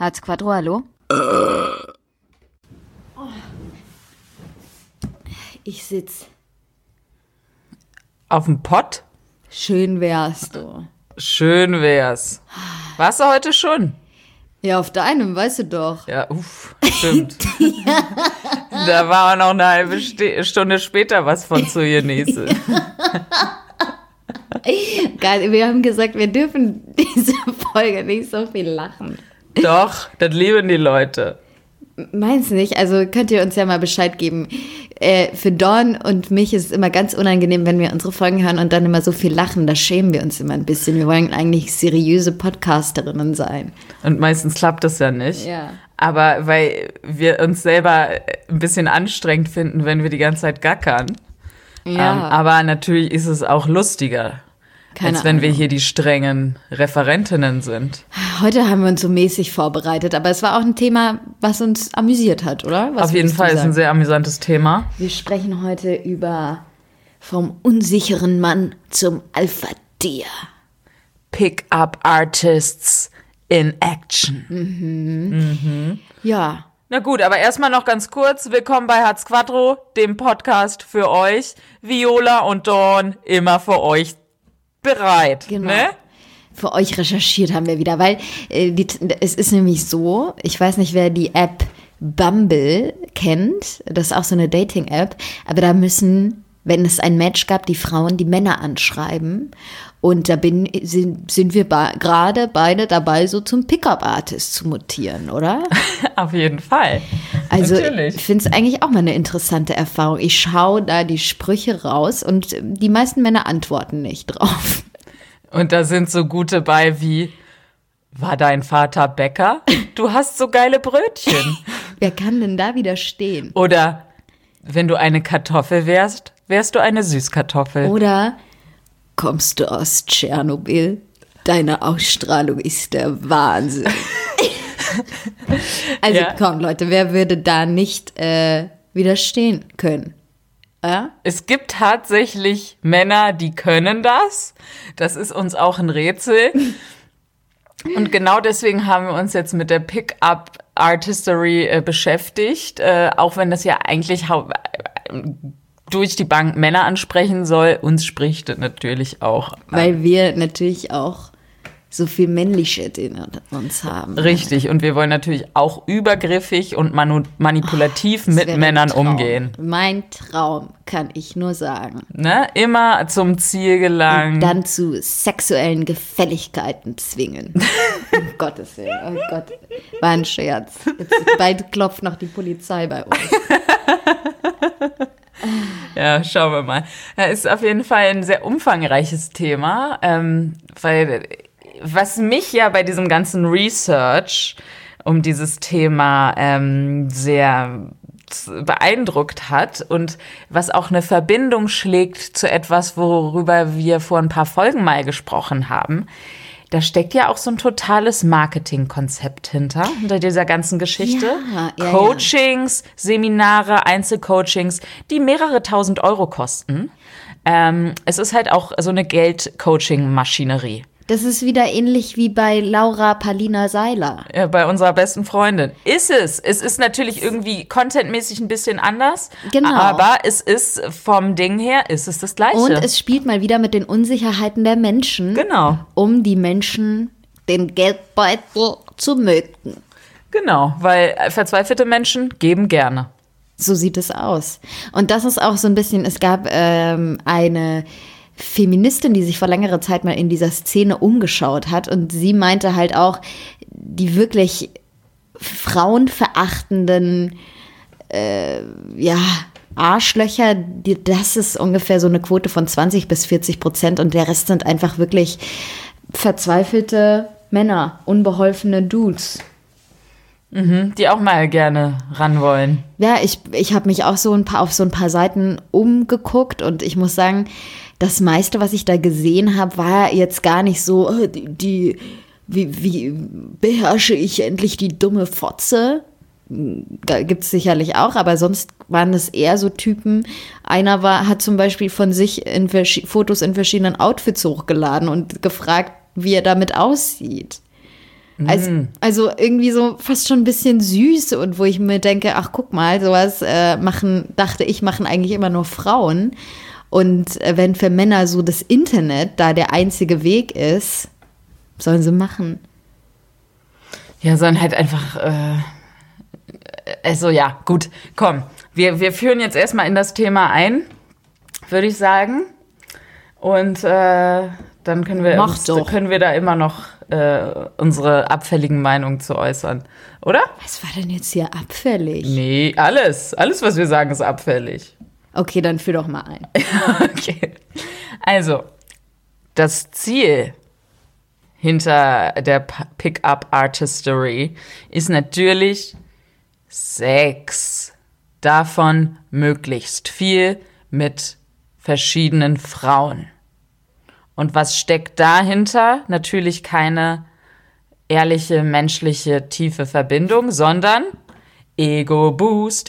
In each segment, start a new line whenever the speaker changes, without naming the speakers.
Hartz Quattro, hallo? Ich sitz.
Auf dem Pott?
Schön wär's, du.
Schön wär's. Warst du heute schon?
Ja, auf deinem, weißt du doch.
Ja, stimmt. Da war auch noch eine halbe Stunde später was von zu genießen.
Geil, wir haben gesagt, wir dürfen diese Folge nicht so viel lachen.
Doch, das lieben die Leute.
Meinst du nicht? Also könnt ihr uns ja mal Bescheid geben. Für Dawn und mich ist es immer ganz unangenehm, wenn wir unsere Folgen hören und dann immer so viel lachen. Da schämen wir uns immer ein bisschen. Wir wollen eigentlich seriöse Podcasterinnen sein.
Und meistens klappt das ja nicht.
Ja.
Aber weil wir uns selber ein bisschen anstrengend finden, wenn wir die ganze Zeit gackern.
Ja.
Aber natürlich ist es auch lustiger, als wenn wir hier die strengen Referentinnen sind.
Heute haben wir uns so mäßig vorbereitet, aber es war auch ein Thema, was uns amüsiert hat, oder? Was
auf jeden Fall ist ein sehr amüsantes Thema.
Wir sprechen heute über vom unsicheren Mann zum Alpha-Tier.
Pick-up Artists in Action.
Ja.
Na gut, aber erstmal noch ganz kurz. Willkommen bei Hartz Quattro, dem Podcast für euch. Viola und Dawn immer für euch bereit.
Genau.
Ne?
Für euch recherchiert haben wir wieder, weil es ist nämlich so, ich weiß nicht, wer die App Bumble kennt, das ist auch so eine Dating-App, aber da müssen, wenn es ein Match gab, die Frauen die Männer anschreiben und da sind wir gerade beide dabei, so zum Pickup-Artist zu mutieren, oder?
Auf jeden Fall.
Also
natürlich.
Ich finde es eigentlich auch mal eine interessante Erfahrung. Ich schaue da die Sprüche raus und die meisten Männer antworten nicht drauf.
Und da sind so gute bei wie, war dein Vater Bäcker? Du hast so geile Brötchen.
Wer kann denn da widerstehen?
Oder, wenn du eine Kartoffel wärst du eine Süßkartoffel.
Oder, kommst du aus Tschernobyl? Deine Ausstrahlung ist der Wahnsinn. Also
Ja.
Komm, Leute, wer würde da nicht widerstehen können? Ja?
Es gibt tatsächlich Männer, die können das. Das ist uns auch ein Rätsel. Und genau deswegen haben wir uns jetzt mit der Pick-up Artistry beschäftigt. Auch wenn das ja eigentlich durch die Bank Männer ansprechen soll. Uns spricht das natürlich auch an.
Weil wir natürlich auch so viel Männlichkeit in uns haben.
Richtig. Und wir wollen natürlich auch übergriffig und manipulativ
Das
mit
wäre
Männern
mein Traum.
umgehen.
Mein Traum, kann ich nur sagen.
Ne? Immer zum Ziel gelangen.
Dann zu sexuellen Gefälligkeiten zwingen. Um Gottes Willen, oh Gott. War ein Scherz. Jetzt bald klopft noch die Polizei bei uns.
Ja, schauen wir mal. Ja, ist auf jeden Fall ein sehr umfangreiches Thema, weil was mich ja bei diesem ganzen Research um dieses Thema sehr beeindruckt hat und was auch eine Verbindung schlägt zu etwas, worüber wir vor ein paar Folgen mal gesprochen haben. Da steckt ja auch so ein totales Marketingkonzept hinter dieser ganzen Geschichte.
Ja,
Coachings, Seminare, Einzelcoachings, die mehrere tausend Euro kosten. Es ist halt auch so eine Geld-Coaching-Maschinerie.
Das ist wieder ähnlich wie bei Laura Palina Seiler.
Ja, bei unserer besten Freundin. Ist es. Es ist natürlich irgendwie contentmäßig ein bisschen anders.
Genau.
Aber es ist vom Ding her, ist es das Gleiche.
Und es spielt mal wieder mit den Unsicherheiten der Menschen.
Genau.
Um die Menschen den Geldbeutel zu mögen.
Genau, weil verzweifelte Menschen geben gerne.
So sieht es aus. Und das ist auch so ein bisschen, es gab eine Feministin, die sich vor längerer Zeit mal in dieser Szene umgeschaut hat und sie meinte halt auch, die wirklich frauenverachtenden Arschlöcher, das ist ungefähr so eine Quote von 20-40% und der Rest sind einfach wirklich verzweifelte Männer, unbeholfene Dudes.
Die auch mal gerne ran wollen.
Ja, ich habe mich auch auf so ein paar Seiten umgeguckt und ich muss sagen, das meiste, was ich da gesehen habe, war jetzt gar nicht so, wie beherrsche ich endlich die dumme Fotze? Da gibt es sicherlich auch, aber sonst waren es eher so Typen. Einer hat zum Beispiel von sich Fotos in verschiedenen Outfits hochgeladen und gefragt, wie er damit aussieht. Also irgendwie so fast schon ein bisschen süß und wo ich mir denke, ach guck mal, sowas machen eigentlich immer nur Frauen. Und wenn für Männer so das Internet da der einzige Weg ist, sollen sie machen.
Ja, sollen halt einfach, also ja, gut, komm. Wir führen jetzt erstmal in das Thema ein, würde ich sagen. Und dann können wir da immer noch unsere abfälligen Meinungen zu äußern, oder?
Was war denn jetzt hier abfällig?
Nee, alles, was wir sagen, ist abfällig.
Okay, dann führ doch mal ein.
Okay. Also, das Ziel hinter der Pickup-Artistry ist natürlich Sex. Davon möglichst viel mit verschiedenen Frauen. Und was steckt dahinter? Natürlich keine ehrliche, menschliche, tiefe Verbindung, sondern Ego-Boost,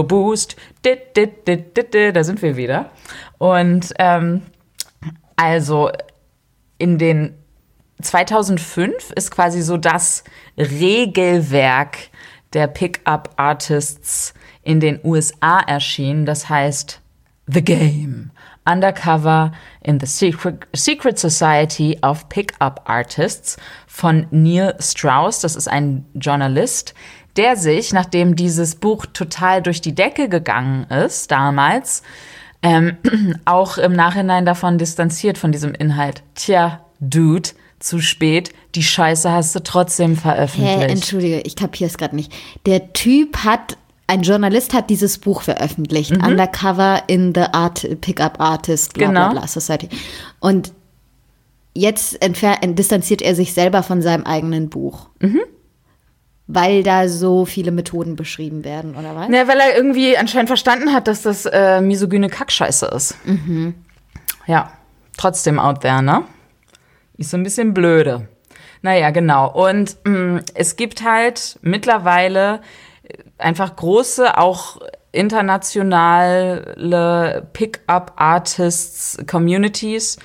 da sind wir wieder. Und also in den 2005 ist quasi so das Regelwerk der Pickup-Artists in den USA erschienen. Das heißt The Game. Undercover in the Secret Society of Pickup Artists von Neil Strauss. Das ist ein Journalist, der sich, nachdem dieses Buch total durch die Decke gegangen ist, damals, auch im Nachhinein davon distanziert, von diesem Inhalt. Tja, Dude, zu spät, die Scheiße hast du trotzdem veröffentlicht.
Entschuldige, ich kapier's gerade nicht. Der Typ ein Journalist hat dieses Buch veröffentlicht, Undercover in the Pickup Artist, bla bla bla, Society. Und jetzt distanziert er sich selber von seinem eigenen Buch. Weil da so viele Methoden beschrieben werden, oder was?
Ja, weil er irgendwie anscheinend verstanden hat, dass das misogyne Kackscheiße ist. Ja, trotzdem out there, ne? Ist so ein bisschen blöde. Naja, genau. Und es gibt halt mittlerweile einfach große, auch internationale Pickup-Artists-Communities,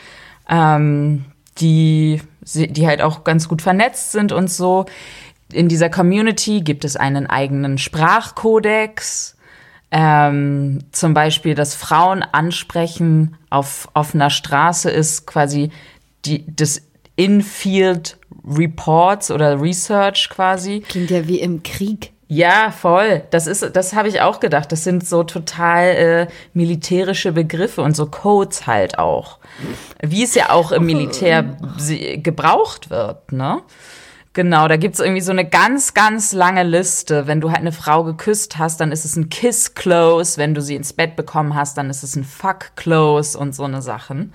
die halt auch ganz gut vernetzt sind und so. In dieser Community gibt es einen eigenen Sprachkodex. Zum Beispiel, dass Frauen ansprechen auf offener Straße ist quasi das In-Field Reports oder Research quasi.
Klingt ja wie im Krieg.
Ja, voll. Das habe ich auch gedacht. Das sind so total militärische Begriffe und so Codes halt auch. Wie es ja auch im Militär gebraucht wird, ne? Genau, da gibt's irgendwie so eine ganz, ganz lange Liste. Wenn du halt eine Frau geküsst hast, dann ist es ein Kiss-Close. Wenn du sie ins Bett bekommen hast, dann ist es ein Fuck-Close und so eine Sachen.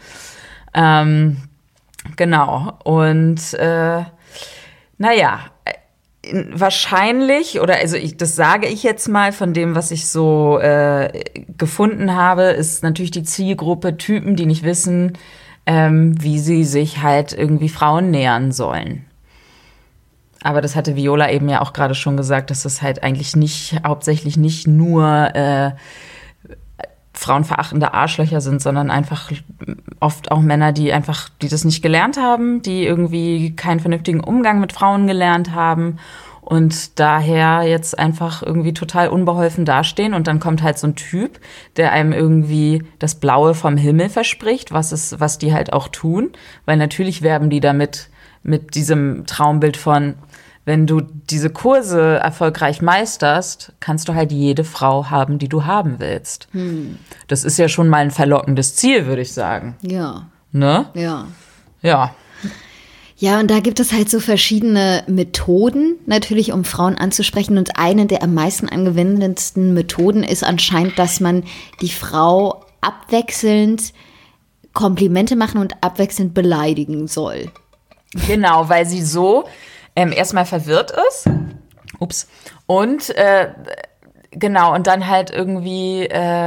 Genau. Und naja, wahrscheinlich, oder also das sage ich jetzt mal von dem, was ich so gefunden habe, ist natürlich die Zielgruppe Typen, die nicht wissen, wie sie sich halt irgendwie Frauen nähern sollen. Aber das hatte Viola eben ja auch gerade schon gesagt, dass das halt eigentlich hauptsächlich nicht nur frauenverachtende Arschlöcher sind, sondern einfach oft auch Männer, die das nicht gelernt haben, die irgendwie keinen vernünftigen Umgang mit Frauen gelernt haben und daher jetzt einfach irgendwie total unbeholfen dastehen. Und dann kommt halt so ein Typ, der einem irgendwie das Blaue vom Himmel verspricht, was die halt auch tun, weil natürlich werben die damit mit diesem Traumbild von, wenn du diese Kurse erfolgreich meisterst, kannst du halt jede Frau haben, die du haben willst. Das ist ja schon mal ein verlockendes Ziel, würde ich sagen.
Ja.
Ne?
Ja.
Ja.
Ja, und da gibt es halt so verschiedene Methoden, natürlich, um Frauen anzusprechen. Und eine der am meisten angewendetsten Methoden ist anscheinend, dass man die Frau abwechselnd Komplimente machen und abwechselnd beleidigen soll.
Genau, weil sie so erstmal verwirrt ist. Ups. Und genau, und dann halt irgendwie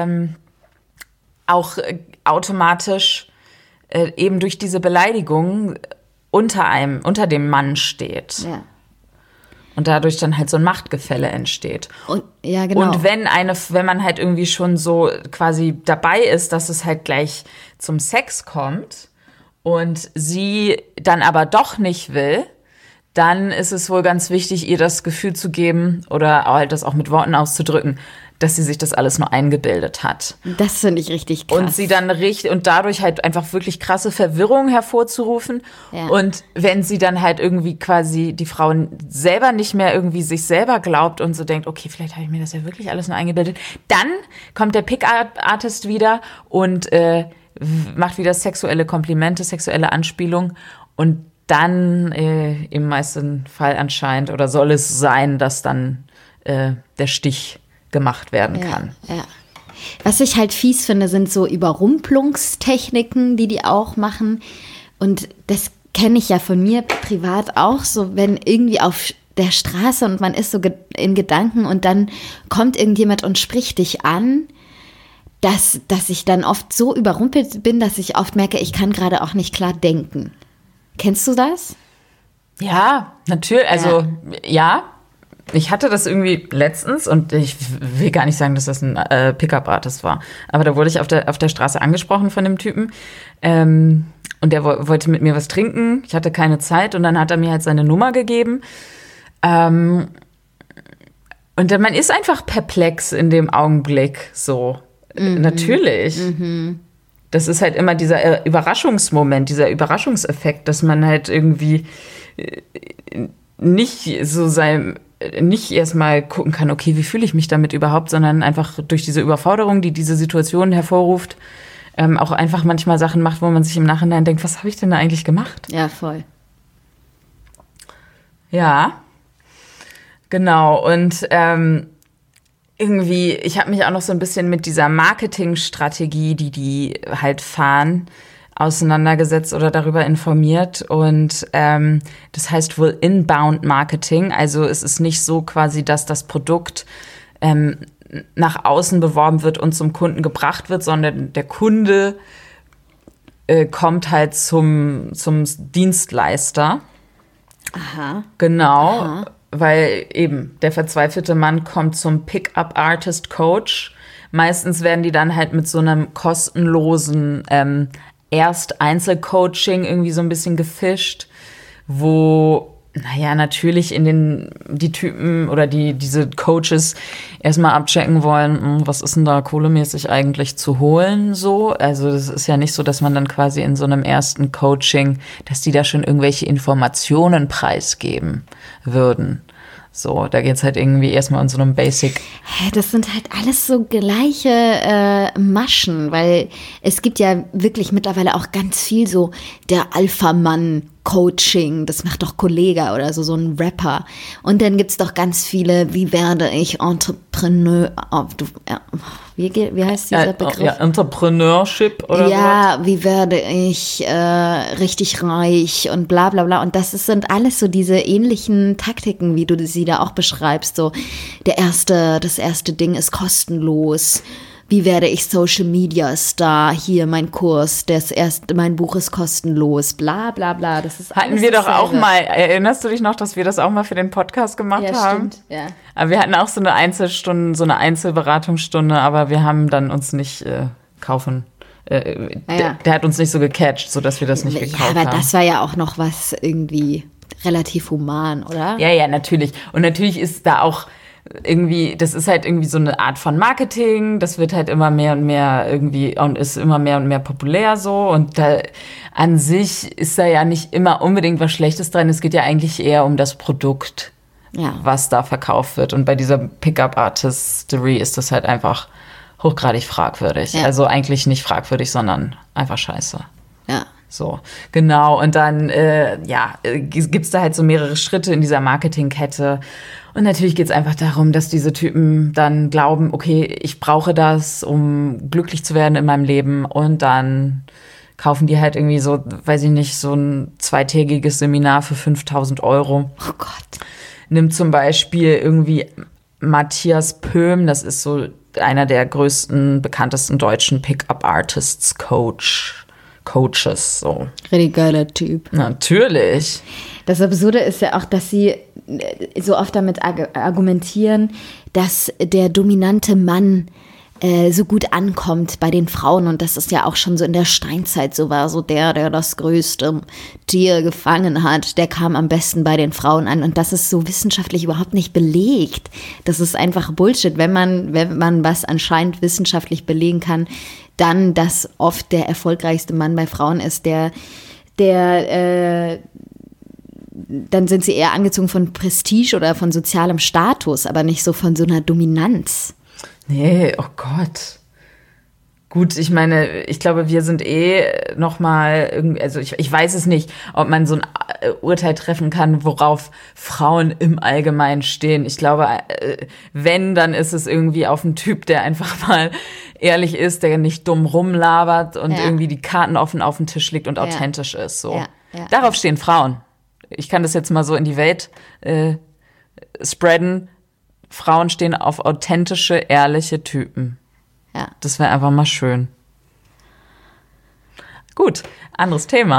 auch automatisch eben durch diese Beleidigung unter dem Mann steht.
Ja.
Und dadurch dann halt so ein Machtgefälle entsteht.
Und, ja, genau.
Und wenn man halt irgendwie schon so quasi dabei ist, dass es halt gleich zum Sex kommt und sie dann aber doch nicht will, dann ist es wohl ganz wichtig, ihr das Gefühl zu geben oder halt das auch mit Worten auszudrücken, dass sie sich das alles nur eingebildet hat.
Das finde ich richtig krass.
Und sie dann und dadurch halt einfach wirklich krasse Verwirrung hervorzurufen. Ja. Und wenn sie dann halt irgendwie quasi die Frau selber nicht mehr irgendwie sich selber glaubt und so denkt, okay, vielleicht habe ich mir das ja wirklich alles nur eingebildet, dann kommt der Pick-Artist wieder und macht wieder sexuelle Komplimente, sexuelle Anspielung und dann im meisten Fall anscheinend oder soll es sein, dass dann der Stich gemacht werden kann.
Ja. Was ich halt fies finde, sind so Überrumpelungstechniken, die auch machen. Und das kenne ich ja von mir privat auch, so wenn irgendwie auf der Straße und man ist so in Gedanken und dann kommt irgendjemand und spricht dich an, dass ich dann oft so überrumpelt bin, dass ich oft merke, ich kann gerade auch nicht klar denken. Kennst du das?
Ja, natürlich. Also ja. Ich hatte das irgendwie letztens und ich will gar nicht sagen, dass das ein Pickup-Artist war. Aber da wurde ich auf der Straße angesprochen von dem Typen. Und der wollte mit mir was trinken. Ich hatte keine Zeit und dann hat er mir halt seine Nummer gegeben. Und dann, man ist einfach perplex in dem Augenblick so. Natürlich. Das ist halt immer dieser Überraschungsmoment, dieser Überraschungseffekt, dass man halt irgendwie nicht erstmal gucken kann, okay, wie fühle ich mich damit überhaupt, sondern einfach durch diese Überforderung, die diese Situation hervorruft, auch einfach manchmal Sachen macht, wo man sich im Nachhinein denkt, was habe ich denn da eigentlich gemacht?
Ja, voll.
Ja, genau. Und irgendwie, ich habe mich auch noch so ein bisschen mit dieser Marketingstrategie, die halt fahren, auseinandergesetzt oder darüber informiert. Und das heißt wohl Inbound Marketing. Also es ist nicht so quasi, dass das Produkt nach außen beworben wird und zum Kunden gebracht wird, sondern der Kunde kommt halt zum Dienstleister.
Aha.
Genau.
Aha.
Weil eben der verzweifelte Mann kommt zum Pick-up-Artist-Coach. Meistens werden die dann halt mit so einem kostenlosen Erst-Einzelcoaching irgendwie so ein bisschen gefischt, wo, naja, natürlich die Typen oder diese Coaches erstmal abchecken wollen, was ist denn da kohlemäßig eigentlich zu holen, so. Also das ist ja nicht so, dass man dann quasi in so einem ersten Coaching, dass die da schon irgendwelche Informationen preisgeben würden. So, da geht's halt irgendwie erstmal um so einem Basic.
Das sind halt alles so gleiche Maschen, weil es gibt ja wirklich mittlerweile auch ganz viel so der Alpha-Mann-Coaching, das macht doch Kollega oder so ein Rapper. Und dann gibt's doch ganz viele, wie werde ich Entrepreneur, wie heißt dieser Begriff?
Ja, Entrepreneurship oder
ja, wie werde ich richtig reich und bla bla bla. Und das sind alles so diese ähnlichen Taktiken, wie du sie da auch beschreibst. So das erste Ding ist kostenlos. Wie werde ich Social Media Star? Hier mein Kurs, mein Buch ist kostenlos, bla bla bla. Das ist
hatten wir doch auch mal, erinnerst du dich noch, dass wir das auch mal für den Podcast gemacht haben?
Stimmt, ja.
Aber wir hatten auch so eine Einzelberatungsstunde, aber wir haben dann uns nicht kaufen. Der hat uns nicht so gecatcht, sodass wir das nicht gekauft haben.
Ja, aber das war ja auch noch was irgendwie relativ human, oder?
Ja, natürlich. Und natürlich ist da auch irgendwie, das ist halt irgendwie so eine Art von Marketing, das wird halt immer mehr und mehr irgendwie und ist immer mehr und mehr populär so und da an sich ist da ja nicht immer unbedingt was Schlechtes dran, es geht ja eigentlich eher um das Produkt, was da verkauft wird und bei dieser Pickup-Artistery ist das halt einfach hochgradig fragwürdig, also eigentlich nicht fragwürdig, sondern einfach scheiße.
Ja.
So, genau. Und dann, gibt's da halt so mehrere Schritte in dieser Marketingkette. Und natürlich geht's einfach darum, dass diese Typen dann glauben, okay, ich brauche das, um glücklich zu werden in meinem Leben. Und dann kaufen die halt irgendwie so, weiß ich nicht, so ein 2-tägiges Seminar für 5.000 Euro.
Oh Gott.
Nimmt zum Beispiel irgendwie Matthias Pöhm, das ist so einer der größten, bekanntesten deutschen Pickup-Artists, Coaches, so.
Richtig geiler Typ.
Natürlich.
Das Absurde ist ja auch, dass sie so oft damit argumentieren, dass der dominante Mann so gut ankommt bei den Frauen und das ist ja auch schon so in der Steinzeit so war, so der das größte Tier gefangen hat, der kam am besten bei den Frauen an und das ist so wissenschaftlich überhaupt nicht belegt. Das ist einfach Bullshit, wenn man was anscheinend wissenschaftlich belegen kann, dann, dass oft der erfolgreichste Mann bei Frauen ist, dann sind sie eher angezogen von Prestige oder von sozialem Status, aber nicht so von so einer Dominanz.
Nee, oh Gott. Gut, ich meine, ich glaube, wir sind nochmal irgendwie, also ich weiß es nicht, ob man so ein Urteil treffen kann, worauf Frauen im Allgemeinen stehen. Ich glaube, wenn, dann ist es irgendwie auf einen Typ, der einfach mal ehrlich ist, der nicht dumm rumlabert und irgendwie die Karten offen auf dem Tisch legt und authentisch ist. So. Ja. Darauf stehen Frauen. Ich kann das jetzt mal so in die Welt spreaden. Frauen stehen auf authentische, ehrliche Typen.
Ja.
Das wäre einfach mal schön. Gut, anderes Thema.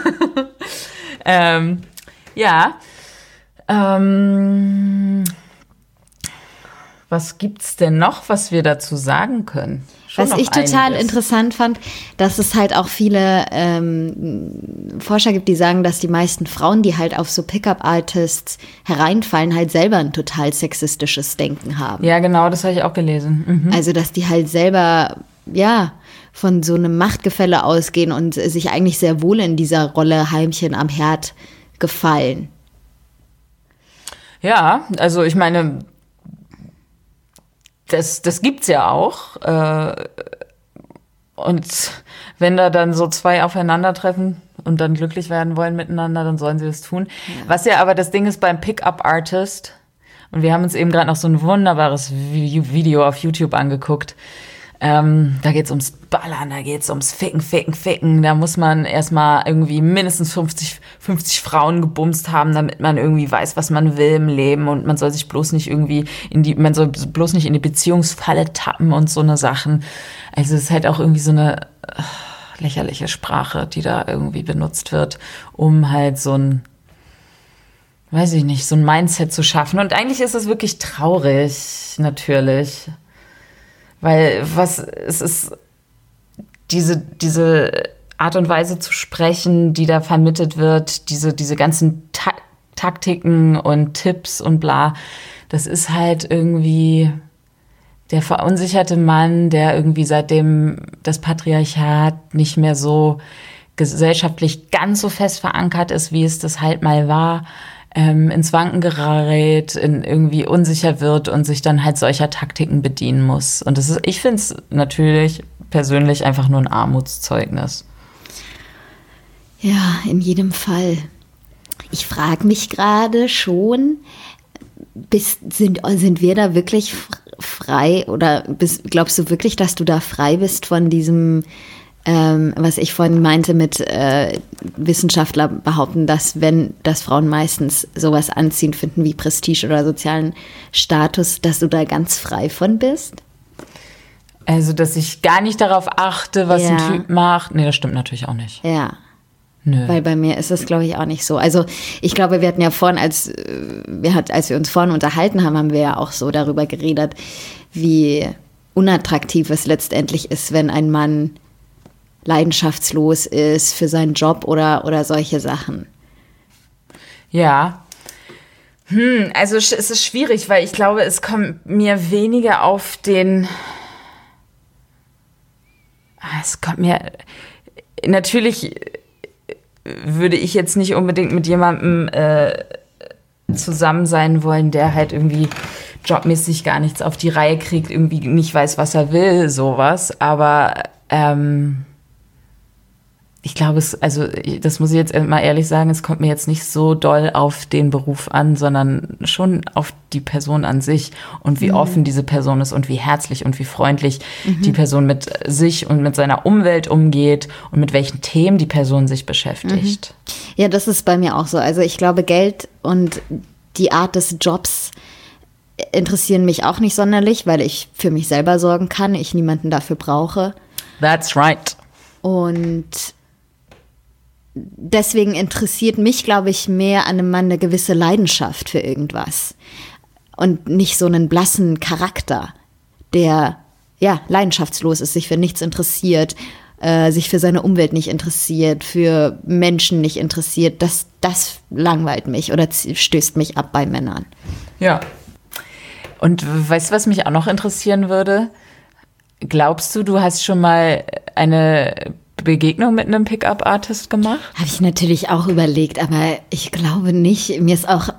Was gibt's denn noch, was wir dazu sagen können?
Was ich total interessant fand, dass es halt auch viele Forscher gibt, die sagen, dass die meisten Frauen, die halt auf so Pickup-Artists hereinfallen, halt selber ein total sexistisches Denken haben.
Ja, genau, das habe ich auch gelesen. Mhm.
Also, dass die halt selber, von so einem Machtgefälle ausgehen und sich eigentlich sehr wohl in dieser Rolle Heimchen am Herd gefallen.
Ja, also ich meine, das gibt's ja auch. Und wenn da dann so zwei aufeinandertreffen und dann glücklich werden wollen miteinander, dann sollen sie das tun. Ja. Was ja aber das Ding ist beim Pickup-Artist, und wir haben uns eben gerade noch so ein wunderbares Video auf YouTube angeguckt. Da geht's ums Ballern, da geht's ums Ficken. Da muss man erstmal irgendwie mindestens 50 Frauen gebumst haben, damit man irgendwie weiß, was man will im Leben, und man soll sich bloß nicht irgendwie in die Beziehungsfalle tappen und so eine Sachen. Also es ist halt auch irgendwie so eine lächerliche Sprache, die da irgendwie benutzt wird, um halt so ein, weiß ich nicht, so ein Mindset zu schaffen. Und eigentlich ist es wirklich traurig, natürlich. Weil es ist diese Art und Weise zu sprechen, die da vermittelt wird, diese ganzen Taktiken und Tipps und bla, das ist halt irgendwie der verunsicherte Mann, der irgendwie seitdem das Patriarchat nicht mehr so gesellschaftlich ganz so fest verankert ist, wie es das halt mal war, ins Wanken gerät, irgendwie unsicher wird und sich dann halt solcher Taktiken bedienen muss. Und ich finde es natürlich persönlich einfach nur ein Armutszeugnis.
Ja, in jedem Ich frage mich gerade schon, sind wir da wirklich frei oder glaubst du wirklich, dass du da frei bist von diesem, was ich vorhin meinte mit Wissenschaftler behaupten, dass Frauen meistens sowas anziehend finden wie Prestige oder sozialen Status, dass du da ganz frei von bist?
Also, dass ich gar nicht darauf achte, was ein Typ macht. Nee, das stimmt natürlich auch nicht.
Ja.
Nö.
Weil bei mir ist es, glaube ich, auch nicht so. Also ich glaube, wir hatten ja vorhin, als wir uns vorhin unterhalten haben, haben wir ja auch so darüber geredet, wie unattraktiv es letztendlich ist, wenn ein Mann leidenschaftslos ist für seinen Job oder solche Sachen.
Ja. Also es ist schwierig, weil ich glaube, es kommt mir weniger auf den... Es kommt mir... Natürlich würde ich jetzt nicht unbedingt mit jemandem zusammen sein wollen, der halt irgendwie jobmäßig gar nichts auf die Reihe kriegt, irgendwie nicht weiß, was er will, sowas. Aber ich glaube, das muss ich jetzt mal ehrlich sagen, es kommt mir jetzt nicht so doll auf den Beruf an, sondern schon auf die Person an sich und wie offen diese Person ist und wie herzlich und wie freundlich die Person mit sich und mit seiner Umwelt umgeht und mit welchen Themen die Person sich beschäftigt.
Ja, das ist bei mir auch so. Also ich glaube, Geld und die Art des Jobs interessieren mich auch nicht sonderlich, weil ich für mich selber sorgen kann, ich niemanden dafür brauche.
That's right.
Und deswegen interessiert mich, glaube ich, mehr an einem Mann eine gewisse Leidenschaft für irgendwas und nicht so einen blassen Charakter, der leidenschaftslos ist, sich für nichts interessiert, sich für seine Umwelt nicht interessiert, für Menschen nicht interessiert, das langweilt mich oder stößt mich ab bei Männern.
Ja. Und weißt du, was mich auch noch interessieren würde? Glaubst du, du hast schon mal eine Begegnung mit einem Pickup-Artist gemacht?
Habe ich natürlich auch überlegt, aber ich glaube nicht. Mir ist auch...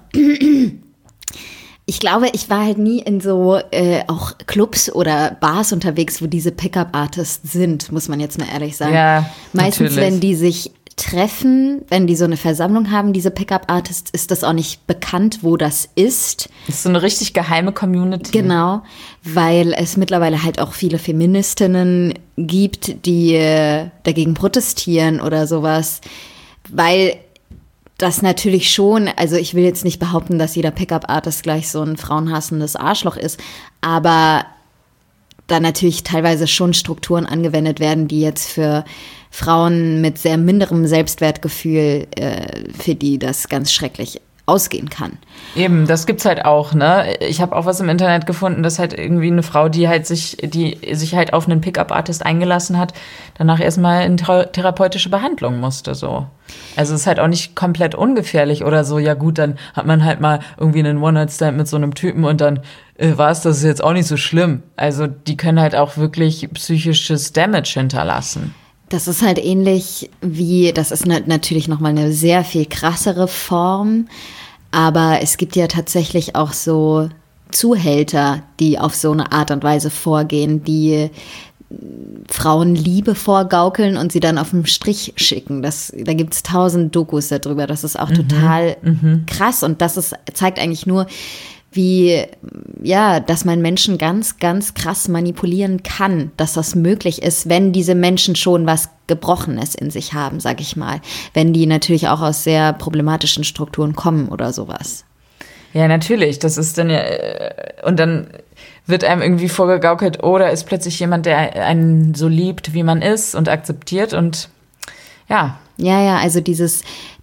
Ich glaube, ich war halt nie in so auch Clubs oder Bars unterwegs, wo diese Pickup-Artists sind, muss man jetzt mal ehrlich sagen.
Ja,
meistens,
natürlich.
wenn die sich treffen, wenn die so eine Versammlung haben, diese Pickup-Artists, ist das auch nicht bekannt, wo das ist.
Das ist so eine richtig geheime Community.
Genau, weil es mittlerweile halt auch viele Feministinnen gibt, die dagegen protestieren oder sowas, weil das natürlich schon, also ich will jetzt nicht behaupten, dass jeder Pickup-Artist gleich so ein frauenhassendes Arschloch ist, aber da natürlich teilweise schon Strukturen angewendet werden, die jetzt für Frauen mit sehr minderem Selbstwertgefühl, für die das ganz schrecklich ausgehen kann.
Eben, das gibt's halt auch, ne? Ich habe auch was im Internet gefunden, dass halt irgendwie eine Frau, die sich halt auf einen Pickup-Artist eingelassen hat, danach erstmal in therapeutische Behandlung musste, so. Also es ist halt auch nicht komplett ungefährlich oder so, ja gut, dann hat man halt mal irgendwie einen One-Night-Stand mit so einem Typen und dann das ist jetzt auch nicht so schlimm. Also die können halt auch wirklich psychisches Damage hinterlassen.
Das ist halt ähnlich wie, das ist natürlich nochmal eine sehr viel krassere Form, aber es gibt ja tatsächlich auch so Zuhälter, die auf so eine Art und Weise vorgehen, die Frauen Liebe vorgaukeln und sie dann auf den Strich schicken. Da gibt es 1000 Dokus darüber, das ist auch total krass und zeigt eigentlich nur, wie, ja, dass man Menschen ganz, ganz krass manipulieren kann, dass das möglich ist, wenn diese Menschen schon was Gebrochenes in sich haben, sag ich mal. Wenn die natürlich auch aus sehr problematischen Strukturen kommen oder sowas.
Ja, natürlich, das ist dann ja, und dann wird einem irgendwie vorgegaukelt, oh, da ist plötzlich jemand, der einen so liebt, wie man ist und akzeptiert und ja.
Ja, also dieses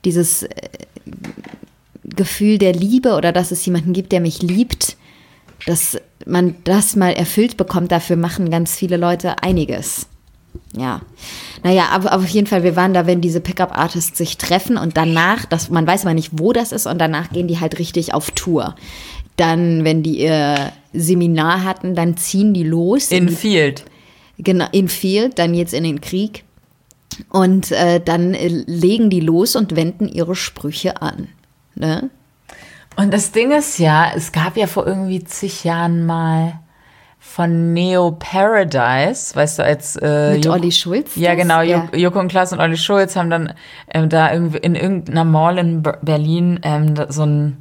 Gefühl der Liebe oder dass es jemanden gibt, der mich liebt, dass man das mal erfüllt bekommt, dafür machen ganz viele Leute einiges. Ja, naja, aber auf jeden Fall, wir waren da, wenn diese Pickup-Artists sich treffen und danach, man weiß aber nicht, wo das ist und danach gehen die halt richtig auf Tour. Dann, wenn die ihr Seminar hatten, dann ziehen die los.
In Field.
Genau, in Field, dann jetzt in den Krieg und dann legen die los und wenden ihre Sprüche an. Ne?
Und das Ding ist ja, es gab ja vor irgendwie zig Jahren mal von Neo Paradise, weißt du, als
mit Olli Schulz?
Ja, genau, ja. Joko und Klaas und Olli Schulz haben dann da irgendwie in irgendeiner Mall in Berlin so ein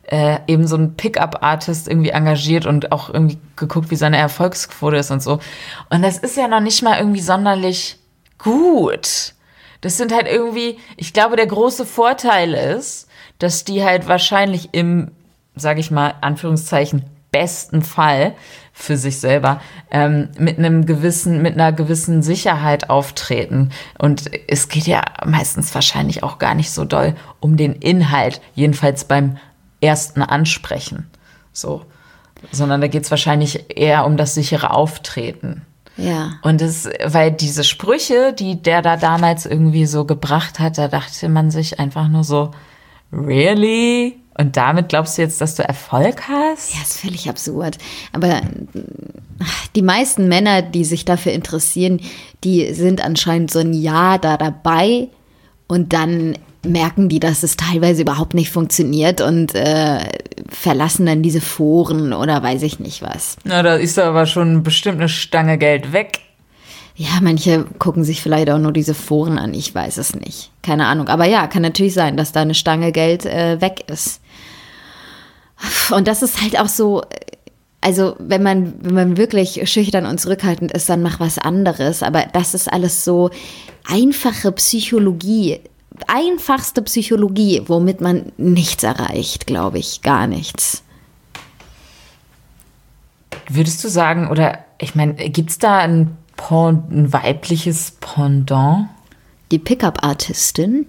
Pickup-Artist irgendwie engagiert und auch irgendwie geguckt, wie seine Erfolgsquote ist und so. Und das ist ja noch nicht mal irgendwie sonderlich gut. Das sind halt irgendwie, ich glaube, der große Vorteil ist, dass die halt wahrscheinlich im, sage ich mal, Anführungszeichen, besten Fall für sich selber mit einer gewissen Sicherheit auftreten. Und es geht ja meistens wahrscheinlich auch gar nicht so doll um den Inhalt, jedenfalls beim ersten Ansprechen. So. Sondern da geht es wahrscheinlich eher um das sichere Auftreten.
Ja.
Und weil diese Sprüche, die der da damals irgendwie so gebracht hat, da dachte man sich einfach nur so, really? Und damit glaubst du jetzt, dass du Erfolg hast?
Ja, ist völlig absurd. Aber die meisten Männer, die sich dafür interessieren, die sind anscheinend so ein Jahr da dabei und dann merken die, dass es teilweise überhaupt nicht funktioniert und verlassen dann diese Foren oder weiß ich nicht was.
Na, da ist aber schon bestimmt eine Stange Geld weg.
Ja, manche gucken sich vielleicht auch nur diese Foren an, ich weiß es nicht. Keine Ahnung. Aber ja, kann natürlich sein, dass da eine Stange Geld weg ist. Und das ist halt auch so, also wenn man wirklich schüchtern und zurückhaltend ist, dann mach was anderes. Aber das ist alles so einfache Psychologie, einfachste Psychologie, womit man nichts erreicht, glaube ich, gar nichts.
Würdest du sagen, oder ich meine, gibt es da ein weibliches Pendant?
Die Pickup-Artistin?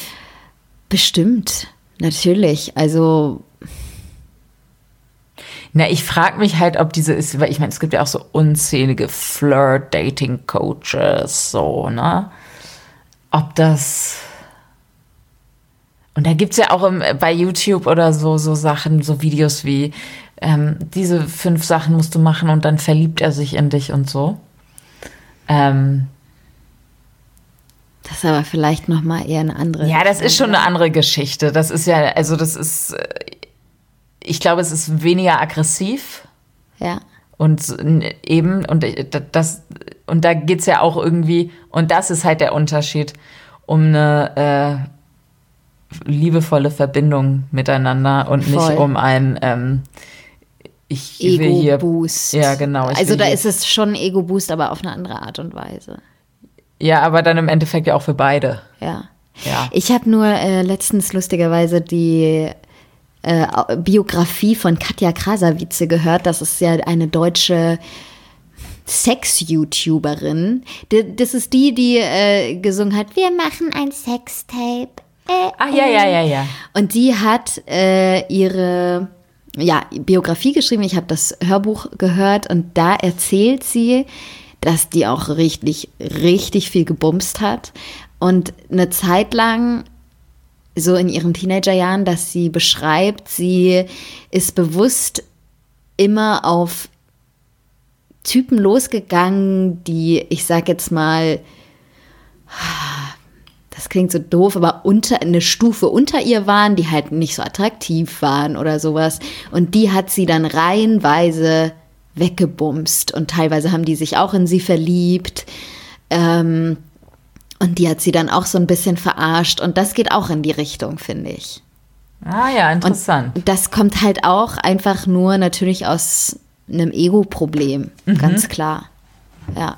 Bestimmt, natürlich. Also
Na, ich frage mich halt, ob diese ist, weil ich meine, es gibt ja auch so unzählige Flirt-Dating-Coaches, so, ne? Ob das. Und da gibt's ja auch bei YouTube oder so Sachen, so Videos wie, diese 5 Sachen musst du machen und dann verliebt er sich in dich und so.
Das ist aber vielleicht nochmal eher eine andere.
Ja, das ist schon eine andere Geschichte. Das ist ja, also das ist, ich glaube, es ist weniger aggressiv.
Ja.
Und eben, und da geht's ja auch irgendwie, und das ist halt der Unterschied, um eine liebevolle Verbindung miteinander und
Voll.
nicht um ein ich will hier
Ego-Boost.
Ja, genau.
Also da ist es schon ein Ego-Boost, aber auf eine andere Art und Weise.
Ja, aber dann im Endeffekt ja auch für beide.
Ja.
Ja.
Ich habe nur letztens lustigerweise die Biografie von Katja Krasavice gehört. Das ist ja eine deutsche Sex-YouTuberin. Das ist die gesungen hat, wir machen ein Sextape.
Ach, ja.
Und die hat ihre Biografie geschrieben. Ich habe das Hörbuch gehört und da erzählt sie, dass die auch richtig, richtig viel gebumst hat. Und eine Zeit lang, so in ihren Teenagerjahren, dass sie beschreibt, sie ist bewusst immer auf Typen losgegangen, die, ich sag jetzt mal, das klingt so doof, aber eine Stufe unter ihr waren, die halt nicht so attraktiv waren oder sowas. Und die hat sie dann reihenweise weggebumst. Und teilweise haben die sich auch in sie verliebt. Und die hat sie dann auch so ein bisschen verarscht. Und das geht auch in die Richtung, finde ich.
Ah ja, interessant.
Und das kommt halt auch einfach nur natürlich aus einem Ego-Problem, ganz klar. Ja.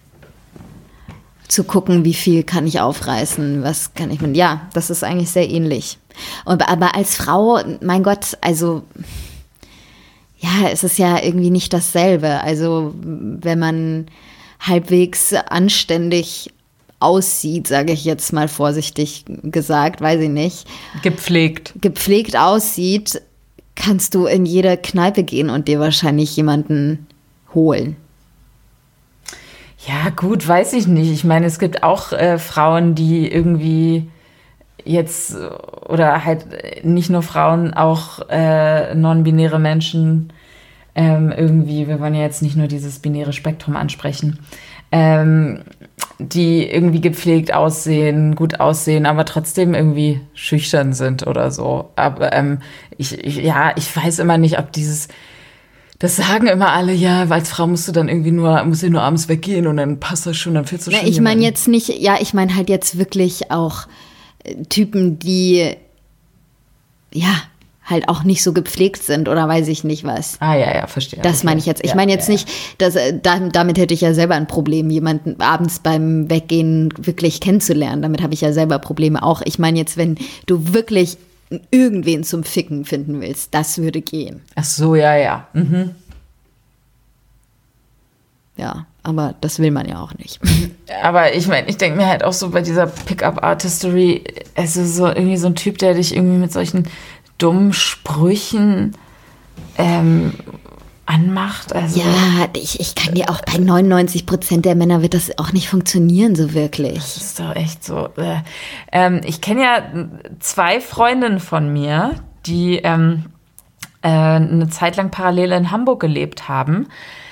Zu gucken, wie viel kann ich aufreißen, was kann ich mit. Ja, das ist eigentlich sehr ähnlich. Aber als Frau, mein Gott, also ja, es ist ja irgendwie nicht dasselbe. Also wenn man halbwegs anständig aussieht, sage ich jetzt mal vorsichtig gesagt, weiß ich nicht. Gepflegt aussieht, kannst du in jede Kneipe gehen und dir wahrscheinlich jemanden holen.
Ja, gut, weiß ich nicht. Ich meine, es gibt auch Frauen, die irgendwie jetzt, oder halt nicht nur Frauen, auch non-binäre Menschen irgendwie, wir wollen ja jetzt nicht nur dieses binäre Spektrum ansprechen, die irgendwie gepflegt aussehen, gut aussehen, aber trotzdem irgendwie schüchtern sind oder so. Aber ich weiß immer nicht, ob das sagen immer alle, ja, als Frau musst du nur abends weggehen und dann passt das schon, dann findest du schon
Ich meine jetzt nicht, ich meine halt jetzt wirklich auch Typen, die halt auch nicht so gepflegt sind oder weiß ich nicht was.
Ah, ja, verstehe.
Das meine ich jetzt. Ich meine jetzt nicht, dass damit hätte ich ja selber ein Problem, jemanden abends beim Weggehen wirklich kennenzulernen. Damit habe ich ja selber Probleme auch. Ich meine jetzt, wenn du wirklich irgendwen zum Ficken finden willst, das würde gehen.
Ach so, ja. Mhm.
Ja, aber das will man ja auch nicht.
Aber ich meine, ich denke mir halt auch so bei dieser Pickup-Artistry, also so irgendwie so ein Typ, der dich irgendwie mit solchen dummen Sprüchen anmacht. Also.
Ja, ich kann dir auch bei 99% der Männer wird das auch nicht funktionieren so wirklich.
Das ist doch echt so. Ich kenne ja 2 Freundinnen von mir, die eine Zeit lang parallel in Hamburg gelebt haben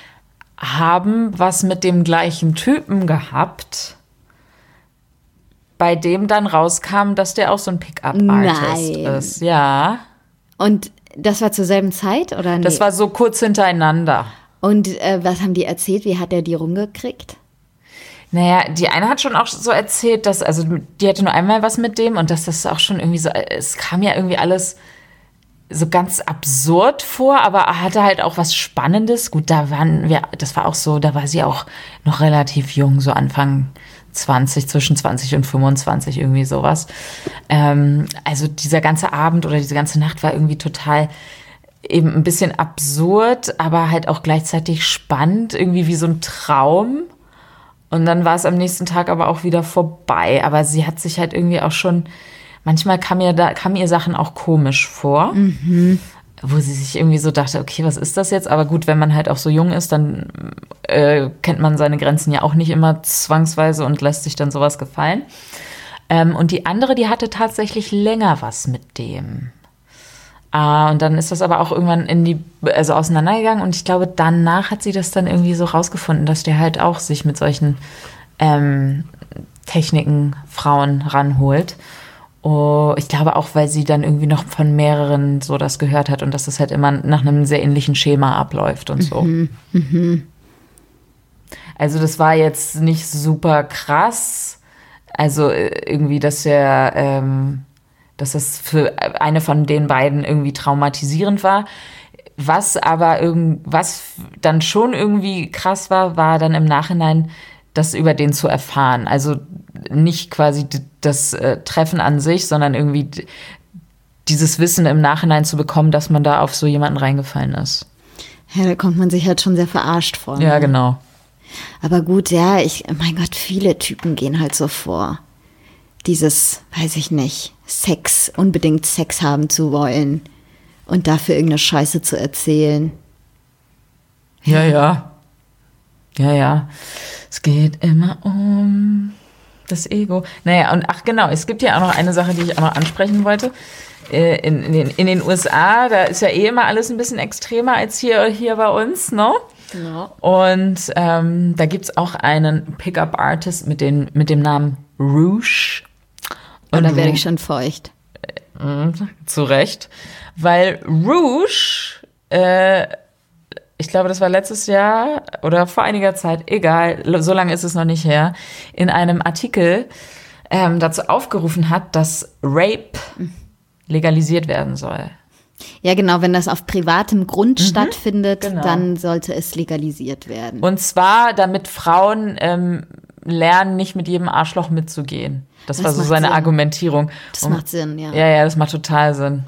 was mit dem gleichen Typen gehabt, bei dem dann rauskam, dass der auch so ein Pickup-Artist ist. Ja.
Und das war zur selben Zeit, oder nicht?
Das war so kurz hintereinander.
Und was haben die erzählt? Wie hat er die rumgekriegt?
Naja, die eine hat schon auch so erzählt, dass, also die hatte nur einmal was mit dem und dass das auch schon irgendwie so, es kam ja irgendwie alles so ganz absurd vor, aber er hatte halt auch was Spannendes. Gut, das war auch so, da war sie auch noch relativ jung, so Anfang 20, zwischen 20 und 25, irgendwie sowas. Also dieser ganze Abend oder diese ganze Nacht war irgendwie total eben ein bisschen absurd, aber halt auch gleichzeitig spannend, irgendwie wie so ein Traum. Und dann war es am nächsten Tag aber auch wieder vorbei. Aber sie hat sich halt irgendwie auch schon, manchmal kam ihr Sachen auch komisch vor. Mhm. wo sie sich irgendwie so dachte, okay, was ist das jetzt? Aber gut, wenn man halt auch so jung ist, dann kennt man seine Grenzen ja auch nicht immer zwangsweise und lässt sich dann sowas gefallen. Und die andere, die hatte tatsächlich länger was mit dem. Und dann ist das aber auch irgendwann auseinandergegangen und ich glaube, danach hat sie das dann irgendwie so rausgefunden, dass der halt auch sich mit solchen Techniken Frauen ranholt. Oh, ich glaube auch, weil sie dann irgendwie noch von mehreren so das gehört hat und dass das halt immer nach einem sehr ähnlichen Schema abläuft und so. Also das war jetzt nicht super krass. Also irgendwie, dass das für eine von den beiden irgendwie traumatisierend war. Was dann schon irgendwie krass war dann im Nachhinein, das über den zu erfahren. Also nicht quasi das Treffen an sich, sondern irgendwie dieses Wissen im Nachhinein zu bekommen, dass man da auf so jemanden reingefallen ist.
Ja, da kommt man sich halt schon sehr verarscht vor.
Ja, genau.
Aber gut, ja, mein Gott, viele Typen gehen halt so vor. Dieses, weiß ich nicht, unbedingt Sex haben zu wollen und dafür irgendeine Scheiße zu erzählen.
Ja. Es geht immer um das Ego. Naja, und ach genau, es gibt ja auch noch eine Sache, die ich auch noch ansprechen wollte. In den USA, da ist ja immer alles ein bisschen extremer als hier bei uns, ne?
Ja.
Und da gibt's auch einen Pickup-Artist mit dem Namen Rouge.
Und da werde ich schon feucht.
Zu Recht. Weil Rouge, ich glaube, das war letztes Jahr oder vor einiger Zeit, egal, so lange ist es noch nicht her, in einem Artikel dazu aufgerufen hat, dass Rape legalisiert werden soll.
Ja, genau, wenn das auf privatem Grund stattfindet,
genau.
Dann sollte es legalisiert werden.
Und zwar, damit Frauen lernen, nicht mit jedem Arschloch mitzugehen. Das war so seine
Sinn.
Argumentierung.
Das macht Sinn, ja.
Ja, das macht total Sinn.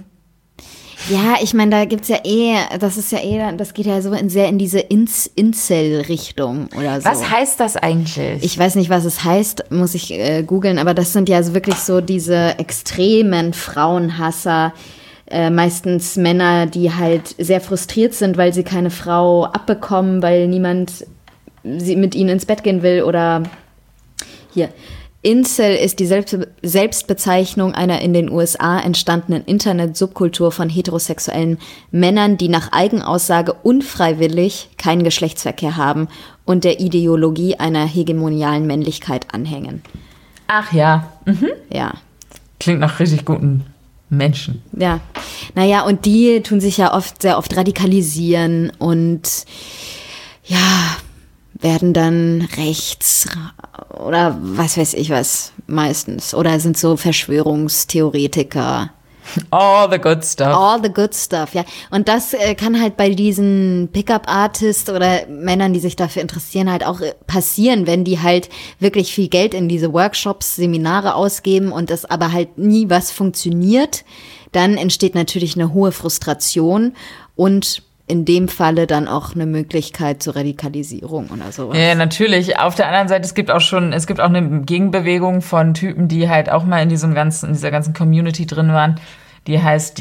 Ja, ich meine, da gibt's ja das geht ja so sehr in diese Incel-Richtung oder so.
Was heißt das eigentlich?
Ich weiß nicht, was es heißt, muss ich googeln, aber das sind ja so wirklich so diese extremen Frauenhasser, meistens Männer, die halt sehr frustriert sind, weil sie keine Frau abbekommen, weil niemand mit ihnen ins Bett gehen will oder hier. Incel ist die Selbstbezeichnung einer in den USA entstandenen Internet-Subkultur von heterosexuellen Männern, die nach Eigenaussage unfreiwillig keinen Geschlechtsverkehr haben und der Ideologie einer hegemonialen Männlichkeit anhängen.
Ach ja.
Ja.
Klingt nach richtig guten Menschen.
Ja. Naja, und die tun sich ja sehr oft radikalisieren und ja, werden dann rechts oder was weiß ich was meistens. Oder sind so Verschwörungstheoretiker.
All the good stuff.
All the good stuff, ja. Und das kann halt bei diesen Pickup-Artists oder Männern, die sich dafür interessieren, halt auch passieren, wenn die halt wirklich viel Geld in diese Workshops, Seminare ausgeben und das aber halt nie was funktioniert. Dann entsteht natürlich eine hohe Frustration und in dem Falle dann auch eine Möglichkeit zur Radikalisierung oder sowas.
Ja, natürlich. Auf der anderen Seite, es gibt auch eine Gegenbewegung von Typen, die halt auch mal in dieser ganzen Community drin waren. Die heißt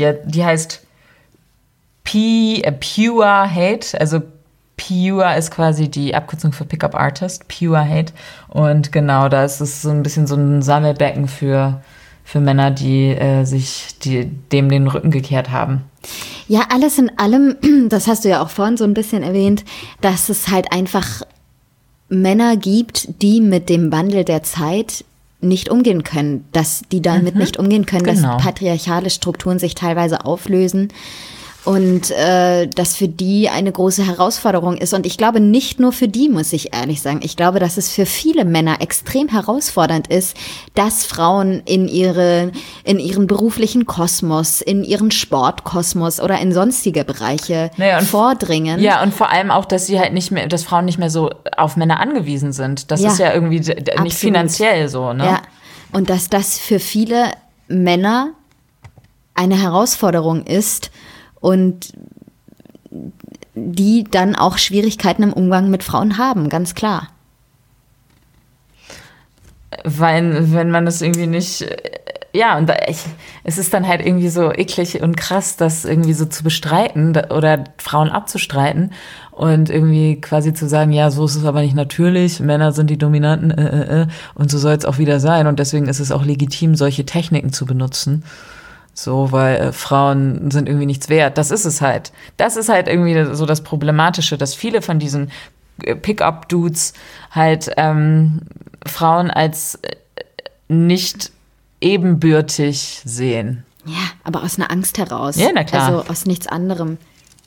Pure Hate. Also Pure ist quasi die Abkürzung für Pickup Artist. Pure Hate. Und genau, da ist es so ein bisschen so ein Sammelbecken für Männer, die dem den Rücken gekehrt haben.
Ja, alles in allem, das hast du ja auch vorhin so ein bisschen erwähnt, dass es halt einfach Männer gibt, die mit dem Wandel der Zeit nicht umgehen können, dass die damit nicht umgehen können,
genau.
Dass patriarchale Strukturen sich teilweise auflösen und das für die eine große Herausforderung ist. Und ich glaube, nicht nur für die, muss ich ehrlich sagen. Ich glaube, dass es für viele Männer extrem herausfordernd ist, dass Frauen in ihren beruflichen Kosmos, in ihren Sportkosmos oder in sonstige Bereiche vordringen.
Ja, und vor allem auch, dass dass Frauen nicht mehr so auf Männer angewiesen sind. Das ist ja irgendwie nicht finanziell so, ne?
Ja, und dass das für viele Männer eine Herausforderung ist, und die dann auch Schwierigkeiten im Umgang mit Frauen haben, ganz klar.
Weil, wenn man das irgendwie nicht, ja, und es ist dann halt irgendwie so eklig und krass, das irgendwie so zu bestreiten oder Frauen abzustreiten und irgendwie quasi zu sagen, ja, so ist es aber nicht natürlich, Männer sind die Dominanten, und so soll es auch wieder sein und deswegen ist es auch legitim, solche Techniken zu benutzen. So, weil Frauen sind irgendwie nichts wert. Das ist es halt. Das ist halt irgendwie so das Problematische, dass viele von diesen Pick-up-Dudes halt Frauen als nicht ebenbürtig sehen.
Ja, aber aus einer Angst heraus.
Ja, na klar.
Also aus nichts anderem.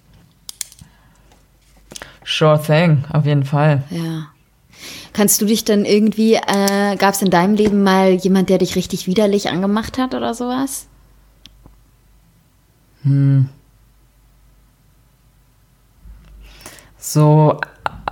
Sure thing, auf jeden Fall.
Ja. Kannst du dich dann irgendwie, gab es in deinem Leben mal jemand, der dich richtig widerlich angemacht hat oder sowas?
So,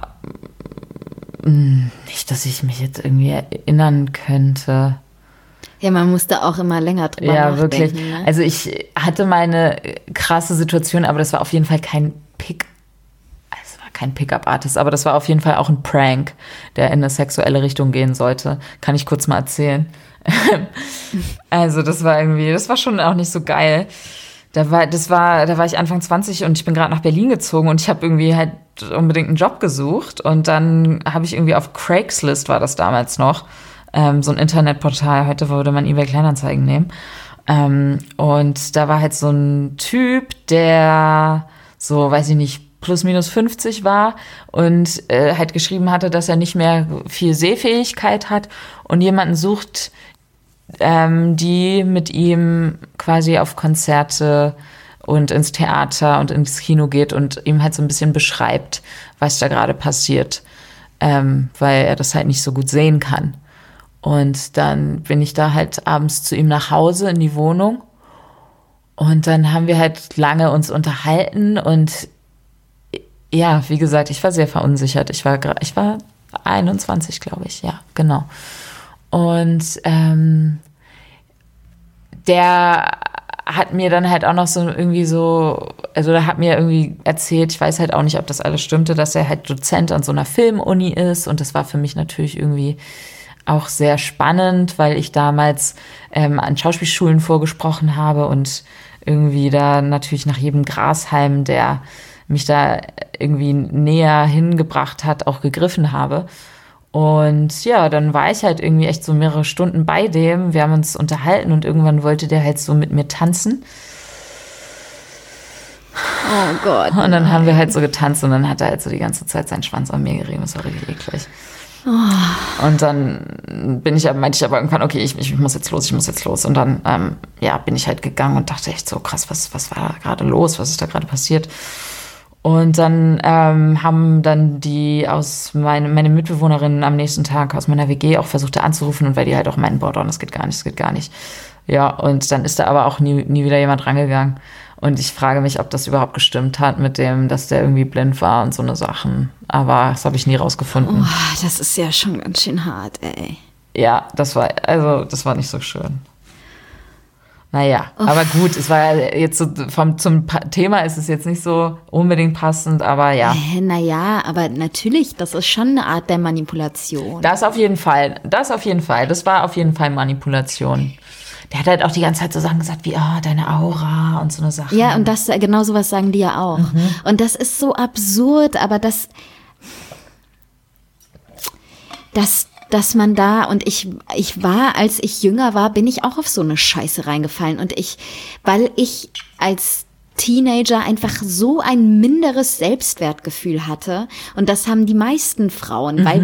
nicht, dass ich mich jetzt irgendwie erinnern könnte.
Ja, man musste auch immer länger drüber
Ja,
nachdenken.
wirklich.
Ne?
Also ich hatte meine krasse Situation, aber das war auf jeden Fall kein Pickup-Artist, aber das war auf jeden Fall auch ein Prank, der in eine sexuelle Richtung gehen sollte. Kann ich kurz mal erzählen. Also das war schon auch nicht so geil. Da war ich Anfang 20 und ich bin gerade nach Berlin gezogen und ich habe irgendwie halt unbedingt einen Job gesucht und dann habe ich irgendwie auf Craigslist, war das damals noch, so ein Internetportal, heute würde man eBay Kleinanzeigen nehmen, und da war halt so ein Typ, der so, weiß ich nicht, plus minus 50 war und halt geschrieben hatte, dass er nicht mehr viel Sehfähigkeit hat und jemanden sucht, die mit ihm quasi auf Konzerte und ins Theater und ins Kino geht und ihm halt so ein bisschen beschreibt, was da gerade passiert, weil er das halt nicht so gut sehen kann. Und dann bin ich da halt abends zu ihm nach Hause in die Wohnung und dann haben wir halt lange uns unterhalten und ja, wie gesagt, ich war sehr verunsichert. Ich war 21, glaube ich, ja, genau. Und der hat mir dann halt auch noch so irgendwie so, also der hat mir irgendwie erzählt, ich weiß halt auch nicht, ob das alles stimmte, dass er halt Dozent an so einer Filmuni ist und das war für mich natürlich irgendwie auch sehr spannend, weil ich damals an Schauspielschulen vorgesprochen habe und irgendwie da natürlich nach jedem Grashalm, der mich da irgendwie näher hingebracht hat, auch gegriffen habe. Und ja, dann war ich halt irgendwie echt so mehrere Stunden bei dem. Wir haben uns unterhalten und irgendwann wollte der halt so mit mir tanzen.
Oh Gott.
Und dann haben wir halt so getanzt und dann hat er halt so die ganze Zeit seinen Schwanz an mir gerieben. Das war richtig eklig. Oh. Und dann meinte ich aber irgendwann, okay, ich muss jetzt los. Und dann, bin ich halt gegangen und dachte echt so, krass, was war da gerade los? Was ist da gerade passiert? Und dann haben dann meine Mitbewohnerinnen am nächsten Tag aus meiner WG auch versucht, da anzurufen und weil die halt auch meinten, boah, das geht gar nicht. Ja, und dann ist da aber auch nie wieder jemand rangegangen. Und ich frage mich, ob das überhaupt gestimmt hat mit dem, dass der irgendwie blind war und so eine Sachen. Aber das habe ich nie rausgefunden.
Oh, das ist ja schon ganz schön hart, ey.
Ja, das war nicht so schön. Naja, aber gut, es war jetzt so zum Thema ist es jetzt nicht so unbedingt passend, aber ja.
Naja, aber natürlich, das ist schon eine Art der Manipulation.
Das auf jeden Fall. Das war auf jeden Fall Manipulation. Der hat halt auch die ganze Zeit so Sachen gesagt wie, deine Aura und so eine Sache.
Ja, und genau sowas sagen die ja auch. Mhm. Und das ist so absurd, aber dass man da, und ich war, als ich jünger war, bin ich auch auf so eine Scheiße reingefallen. Und weil ich als Teenager einfach so ein minderes Selbstwertgefühl hatte. Und das haben die meisten Frauen, weil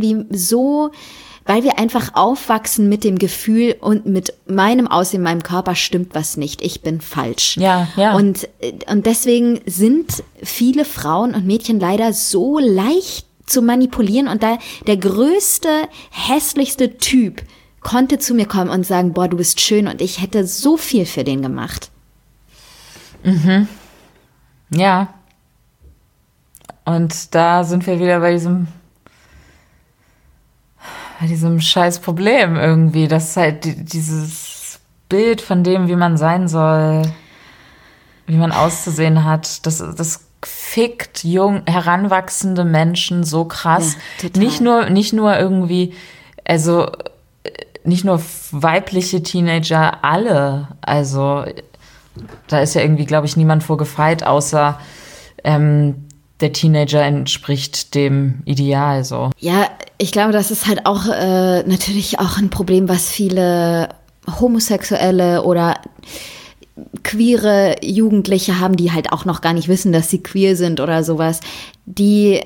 wir einfach aufwachsen mit dem Gefühl und mit meinem Aussehen, meinem Körper stimmt was nicht. Ich bin falsch.
Ja, ja.
Und deswegen sind viele Frauen und Mädchen leider so leicht zu manipulieren und da der größte, hässlichste Typ konnte zu mir kommen und sagen, boah, du bist schön und ich hätte so viel für den gemacht.
Mhm. Ja. Und da sind wir wieder bei diesem scheiß Problem irgendwie, dass halt dieses Bild von dem, wie man sein soll, wie man auszusehen hat, das fickt heranwachsende Menschen so krass.
Ja, total.
Nicht nur irgendwie, also nicht nur weibliche Teenager, alle. Also da ist ja irgendwie, glaube ich, niemand vor gefeit, außer der Teenager entspricht dem Ideal so.
Ja, ich glaube, das ist halt auch natürlich auch ein Problem, was viele Homosexuelle oder queere Jugendliche haben, die halt auch noch gar nicht wissen, dass sie queer sind oder sowas. Die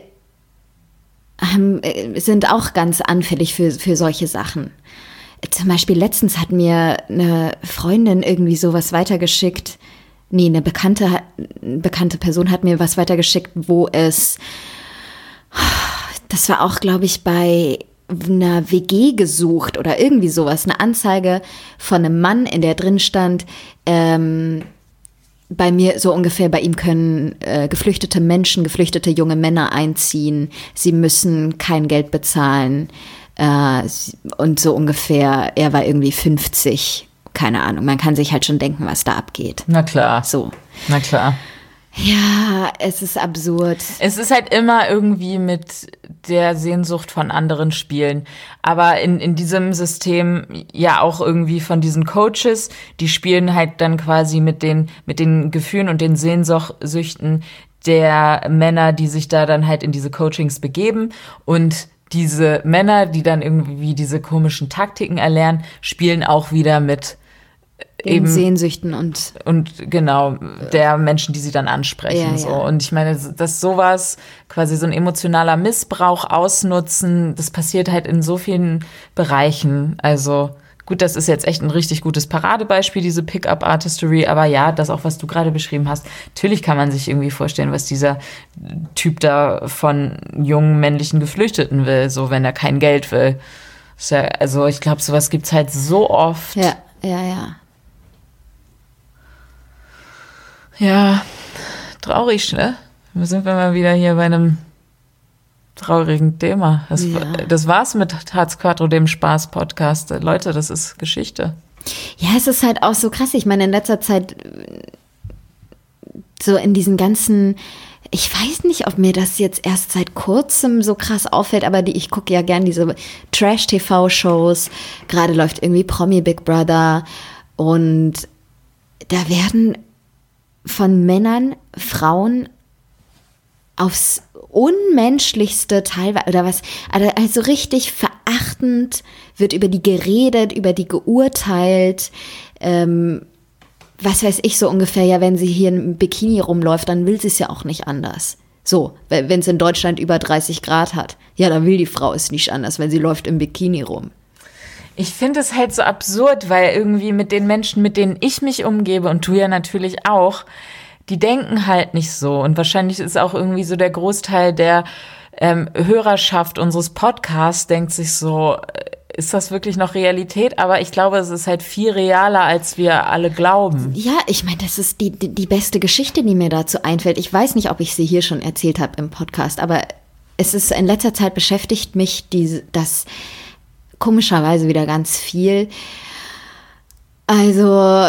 sind auch ganz anfällig für solche Sachen. Zum Beispiel letztens hat mir eine Freundin irgendwie sowas weitergeschickt. Nee, eine bekannte Person hat mir was weitergeschickt, das war auch, glaube ich, bei einer WG gesucht oder irgendwie sowas. Eine Anzeige von einem Mann, in der drin stand, bei mir so ungefähr, bei ihm können geflüchtete Menschen, geflüchtete junge Männer einziehen. Sie müssen kein Geld bezahlen. Und so ungefähr, er war irgendwie 50. Keine Ahnung, man kann sich halt schon denken, was da abgeht.
Na klar.
So.
Na klar.
Ja, es ist absurd.
Es ist halt immer irgendwie mit der Sehnsucht von anderen spielen. Aber in diesem System ja auch irgendwie von diesen Coaches, die spielen halt dann quasi mit den Gefühlen und den Sehnsüchten der Männer, die sich da dann halt in diese Coachings begeben. Und diese Männer, die dann irgendwie diese komischen Taktiken erlernen, spielen auch wieder mit
eben Sehnsüchten und
genau der Menschen, die sie dann ansprechen. So. Und ich meine, dass sowas quasi so ein emotionaler Missbrauch ausnutzen, das passiert halt in so vielen Bereichen. Also gut, das ist jetzt echt ein richtig gutes Paradebeispiel, diese Pick-up-Artistry. Aber ja, das auch, was du gerade beschrieben hast. Natürlich kann man sich irgendwie vorstellen, was dieser Typ da von jungen männlichen Geflüchteten will, so wenn er kein Geld will. Ja, also ich glaube, sowas gibt's halt so oft.
Ja.
Ja, traurig, ne? Da sind wir mal wieder hier bei einem traurigen Thema. Das war's mit Hartz Quattro, dem Spaß-Podcast. Leute, das ist Geschichte.
Ja, es ist halt auch so krass. Ich meine, in letzter Zeit so in diesen ganzen, ich weiß nicht, ob mir das jetzt erst seit kurzem so krass auffällt, aber ich gucke ja gern diese Trash-TV-Shows. Gerade läuft irgendwie Promi Big Brother und da werden von Männern, Frauen aufs Unmenschlichste teilweise, oder was, also richtig verachtend wird über die geredet, über die geurteilt, was weiß ich so ungefähr, ja, wenn sie hier im Bikini rumläuft, dann will sie es ja auch nicht anders. So, wenn es in Deutschland über 30 Grad hat, ja, dann will die Frau es nicht anders, wenn sie läuft im Bikini rum.
Ich finde es halt so absurd, weil irgendwie mit den Menschen, mit denen ich mich umgebe und du ja natürlich auch, die denken halt nicht so. Und wahrscheinlich ist auch irgendwie so der Großteil der Hörerschaft unseres Podcasts denkt sich so, ist das wirklich noch Realität? Aber ich glaube, es ist halt viel realer, als wir alle glauben.
Ja, ich meine, das ist die beste Geschichte, die mir dazu einfällt. Ich weiß nicht, ob ich sie hier schon erzählt habe im Podcast, aber es ist in letzter Zeit beschäftigt mich das komischerweise wieder ganz viel. Also,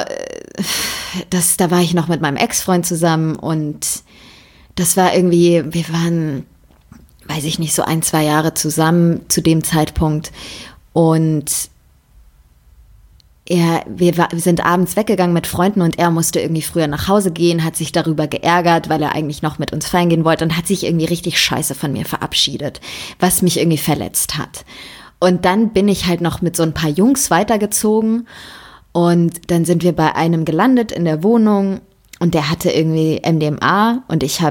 da war ich noch mit meinem Ex-Freund zusammen und das war irgendwie, wir waren, weiß ich nicht, so 1-2 Jahre zusammen zu dem Zeitpunkt und wir sind abends weggegangen mit Freunden und er musste irgendwie früher nach Hause gehen, hat sich darüber geärgert, weil er eigentlich noch mit uns feiern gehen wollte und hat sich irgendwie richtig scheiße von mir verabschiedet, was mich irgendwie verletzt hat. Und dann bin ich halt noch mit so ein paar Jungs weitergezogen und dann sind wir bei einem gelandet in der Wohnung und der hatte irgendwie MDMA und ich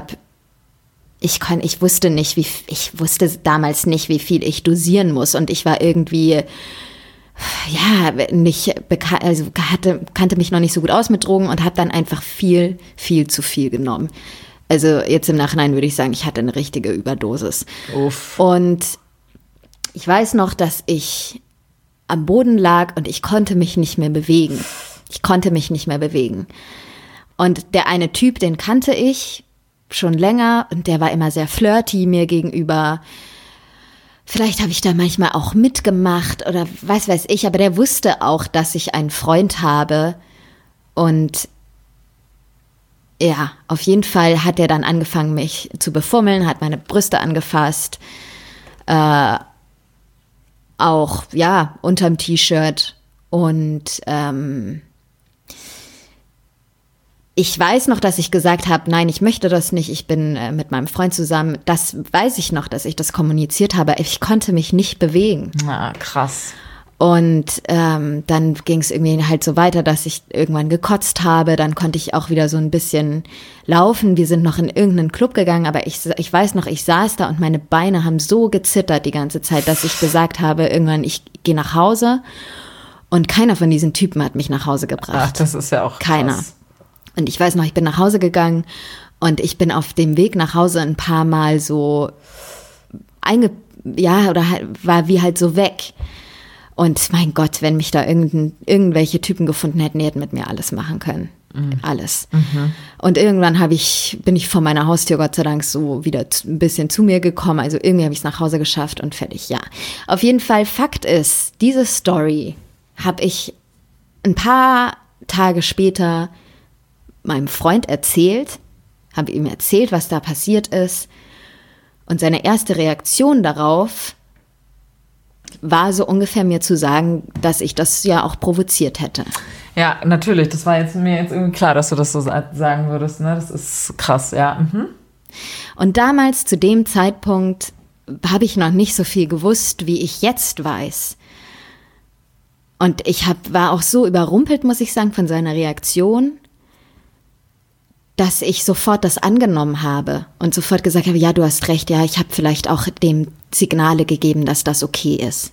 wusste damals nicht, wie viel ich dosieren muss und ich war irgendwie, ja, nicht bekannt, also kannte mich noch nicht so gut aus mit Drogen und habe dann einfach viel, viel zu viel genommen. Also jetzt im Nachhinein würde ich sagen, ich hatte eine richtige Überdosis.
Uff.
Und ich weiß noch, dass ich am Boden lag und ich konnte mich nicht mehr bewegen. Und der eine Typ, den kannte ich schon länger und der war immer sehr flirty mir gegenüber. Vielleicht habe ich da manchmal auch mitgemacht oder was weiß ich, aber der wusste auch, dass ich einen Freund habe. Und ja, auf jeden Fall hat er dann angefangen, mich zu befummeln, hat meine Brüste angefasst. auch, ja, unterm T-Shirt. Und ich weiß noch, dass ich gesagt habe, nein, ich möchte das nicht, ich bin mit meinem Freund zusammen. Das weiß ich noch, dass ich das kommuniziert habe. Ich konnte mich nicht bewegen.
Ah, krass.
Und dann ging es irgendwie halt so weiter, dass ich irgendwann gekotzt habe. Dann konnte ich auch wieder so ein bisschen laufen. Wir sind noch in irgendeinen Club gegangen, aber ich weiß noch, ich saß da und meine Beine haben so gezittert die ganze Zeit, dass ich gesagt habe, irgendwann, ich gehe nach Hause. Und keiner von diesen Typen hat mich nach Hause gebracht.
Ach, das ist ja auch krass.
Keiner. Und ich weiß noch, ich bin nach Hause gegangen und ich bin auf dem Weg nach Hause ein paar Mal so war wie halt so weg. Und mein Gott, wenn mich da irgendwelche Typen gefunden hätten, die hätten mit mir alles machen können. Alles. Und irgendwann bin ich vor meiner Haustür, Gott sei Dank, so wieder ein bisschen zu mir gekommen. Also irgendwie habe ich es nach Hause geschafft und fertig, ja. Auf jeden Fall, Fakt ist, diese Story habe ich ein paar Tage später meinem Freund erzählt, habe ihm erzählt, was da passiert ist. Und seine erste Reaktion darauf war so ungefähr mir zu sagen, dass ich das ja auch provoziert hätte.
Ja, natürlich. Das war mir jetzt irgendwie klar, dass du das so sagen würdest. Ne? Das ist krass, ja.
Und damals, zu dem Zeitpunkt, habe ich noch nicht so viel gewusst, wie ich jetzt weiß. Und ich war auch so überrumpelt, muss ich sagen, von seiner Reaktion, dass ich sofort das angenommen habe und sofort gesagt habe, ja, du hast recht, ja, ich habe vielleicht auch dem Signale gegeben, dass das okay ist.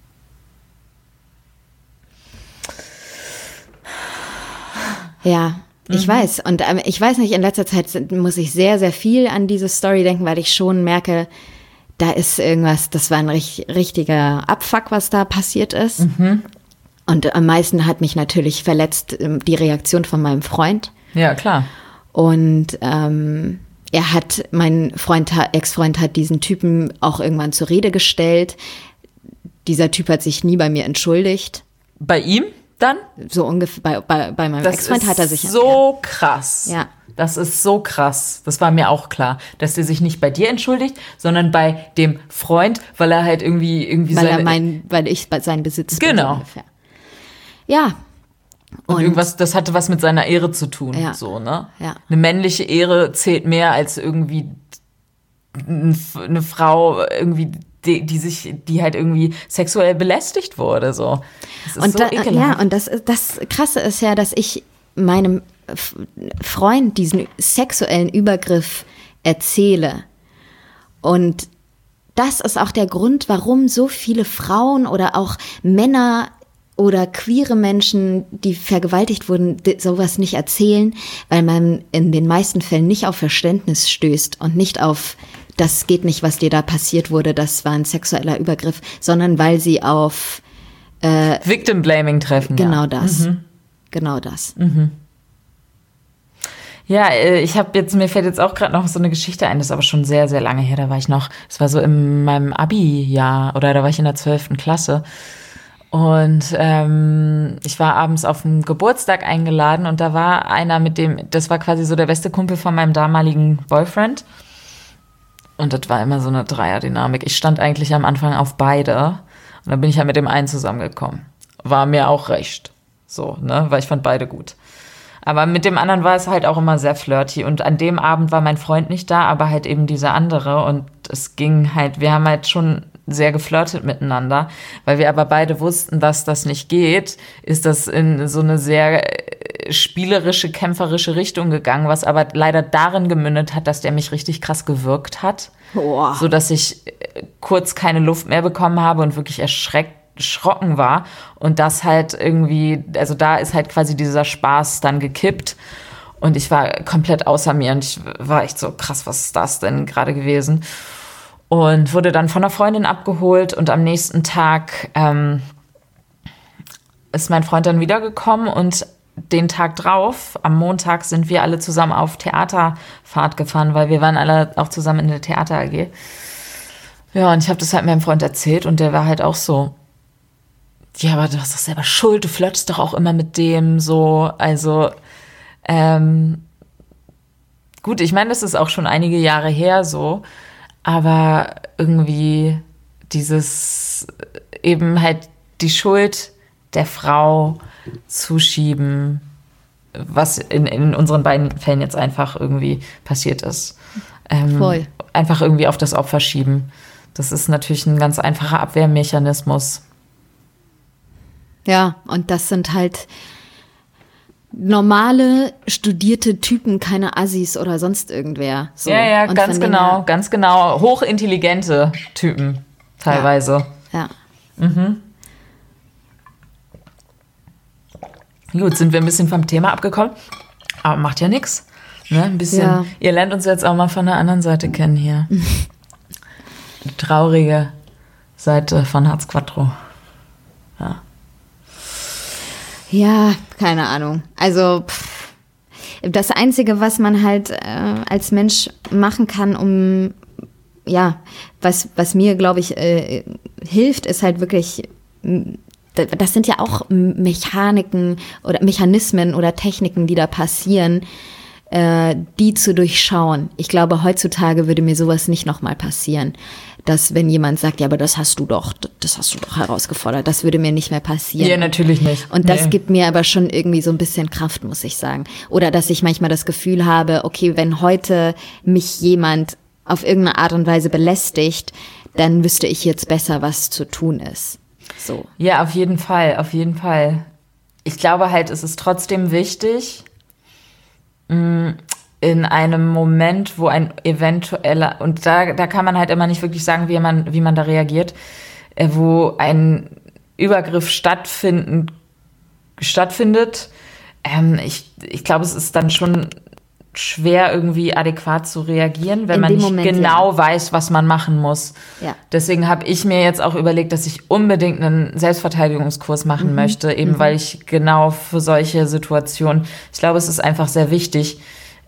Ja, ich weiß. Und ich weiß nicht, in letzter Zeit muss ich sehr, sehr viel an diese Story denken, weil ich schon merke, da ist irgendwas, das war ein richtiger Abfuck, was da passiert ist. Und am meisten hat mich natürlich verletzt die Reaktion von meinem Freund.
Ja, klar.
Und mein Ex-Freund hat diesen Typen auch irgendwann zur Rede gestellt. Dieser Typ hat sich nie bei mir entschuldigt.
Bei ihm dann?
So ungefähr, bei meinem Ex-Freund hat er sich...
Das ist so krass.
Ja.
Das ist so krass. Das war mir auch klar, dass der sich nicht bei dir entschuldigt, sondern bei dem Freund, weil er halt irgendwie
weil ich sein Besitz bin.
Genau.
So ungefähr. Ja.
Und irgendwas, das hatte was mit seiner Ehre zu tun,
Ja.
so, ne?
Ja.
Eine männliche Ehre zählt mehr als irgendwie eine Frau irgendwie, die halt irgendwie sexuell belästigt wurde, so. Das ist
Und
so ekelhaft.
ja, und das Krasse ist ja, dass ich meinem Freund diesen sexuellen Übergriff erzähle. Und das ist auch der Grund, warum so viele Frauen oder auch Männer oder queere Menschen, die vergewaltigt wurden, sowas nicht erzählen, weil man in den meisten Fällen nicht auf Verständnis stößt und nicht auf, das geht nicht, was dir da passiert wurde, das war ein sexueller Übergriff, sondern weil sie auf
Victim Blaming treffen.
genau
ja.
das. Genau das.
Ja, mir fällt jetzt auch gerade noch so eine Geschichte ein, das ist aber schon sehr, sehr lange her, es war so in meinem Abi-Jahr oder da war ich in der 12. Klasse. Und ich war abends auf einen Geburtstag eingeladen und da war einer das war quasi so der beste Kumpel von meinem damaligen Boyfriend. Und das war immer so eine Dreierdynamik. Ich stand eigentlich am Anfang auf beide und dann bin ich halt mit dem einen zusammengekommen. War mir auch recht. So, ne, weil ich fand beide gut. Aber mit dem anderen war es halt auch immer sehr flirty. Und an dem Abend war mein Freund nicht da, aber halt eben dieser andere. Und es ging halt, wir haben halt schon sehr geflirtet miteinander. Weil wir aber beide wussten, dass das nicht geht, ist das in so eine sehr spielerische, kämpferische Richtung gegangen, was aber leider darin gemündet hat, dass der mich richtig krass gewürgt hat.
Boah.
So dass ich kurz keine Luft mehr bekommen habe und wirklich erschrocken war und das halt irgendwie, also da ist halt quasi dieser Spaß dann gekippt und ich war komplett außer mir und ich war echt so, krass, was ist das denn gerade gewesen? Und wurde dann von einer Freundin abgeholt und am nächsten Tag ist mein Freund dann wiedergekommen und den Tag drauf, am Montag, sind wir alle zusammen auf Theaterfahrt gefahren, weil wir waren alle auch zusammen in der Theater AG. Ja, und ich habe das halt meinem Freund erzählt und der war halt auch so, ja, aber du hast doch selber Schuld, du flirtest doch auch immer mit dem, so, also, gut, ich meine, das ist auch schon einige Jahre her so, aber irgendwie dieses eben halt die Schuld der Frau zuschieben, was in unseren beiden Fällen jetzt einfach irgendwie passiert ist.
Voll.
Einfach irgendwie auf das Opfer schieben. Das ist natürlich ein ganz einfacher Abwehrmechanismus.
Ja, und das sind halt normale, studierte Typen, keine Assis oder sonst irgendwer. So.
Ja,
und
ganz genau. Hochintelligente Typen teilweise.
Ja.
Gut, sind wir ein bisschen vom Thema abgekommen. Aber macht ja nichts. Ne? Ein bisschen. Ja. Ihr lernt uns jetzt auch mal von der anderen Seite kennen hier. Die traurige Seite von Hartz Quattro. Ja.
Ja, keine Ahnung. Also das Einzige, was man halt als Mensch machen kann, was mir, glaube ich, hilft, ist halt wirklich, das sind ja auch Mechaniken oder Mechanismen oder Techniken, die da passieren, die zu durchschauen. Ich glaube, heutzutage würde mir sowas nicht nochmal passieren. Dass wenn jemand sagt, ja, aber das hast du doch herausgefordert, das würde mir nicht mehr passieren.
Ja, natürlich nicht.
Und das gibt mir aber schon irgendwie so ein bisschen Kraft, muss ich sagen. Oder dass ich manchmal das Gefühl habe, okay, wenn heute mich jemand auf irgendeine Art und Weise belästigt, dann wüsste ich jetzt besser, was zu tun ist. So.
Ja, auf jeden Fall. Ich glaube halt, es ist trotzdem wichtig, in einem Moment, wo ein eventueller, und da kann man halt immer nicht wirklich sagen, wie man da reagiert, wo ein Übergriff stattfindet. Ich glaube, es ist dann schon schwer, irgendwie adäquat zu reagieren, wenn man nicht genau weiß, was man machen muss. Ja. Deswegen habe ich mir jetzt auch überlegt, dass ich unbedingt einen Selbstverteidigungskurs machen möchte, eben weil ich genau für solche Situationen, ich glaube, es ist einfach sehr wichtig,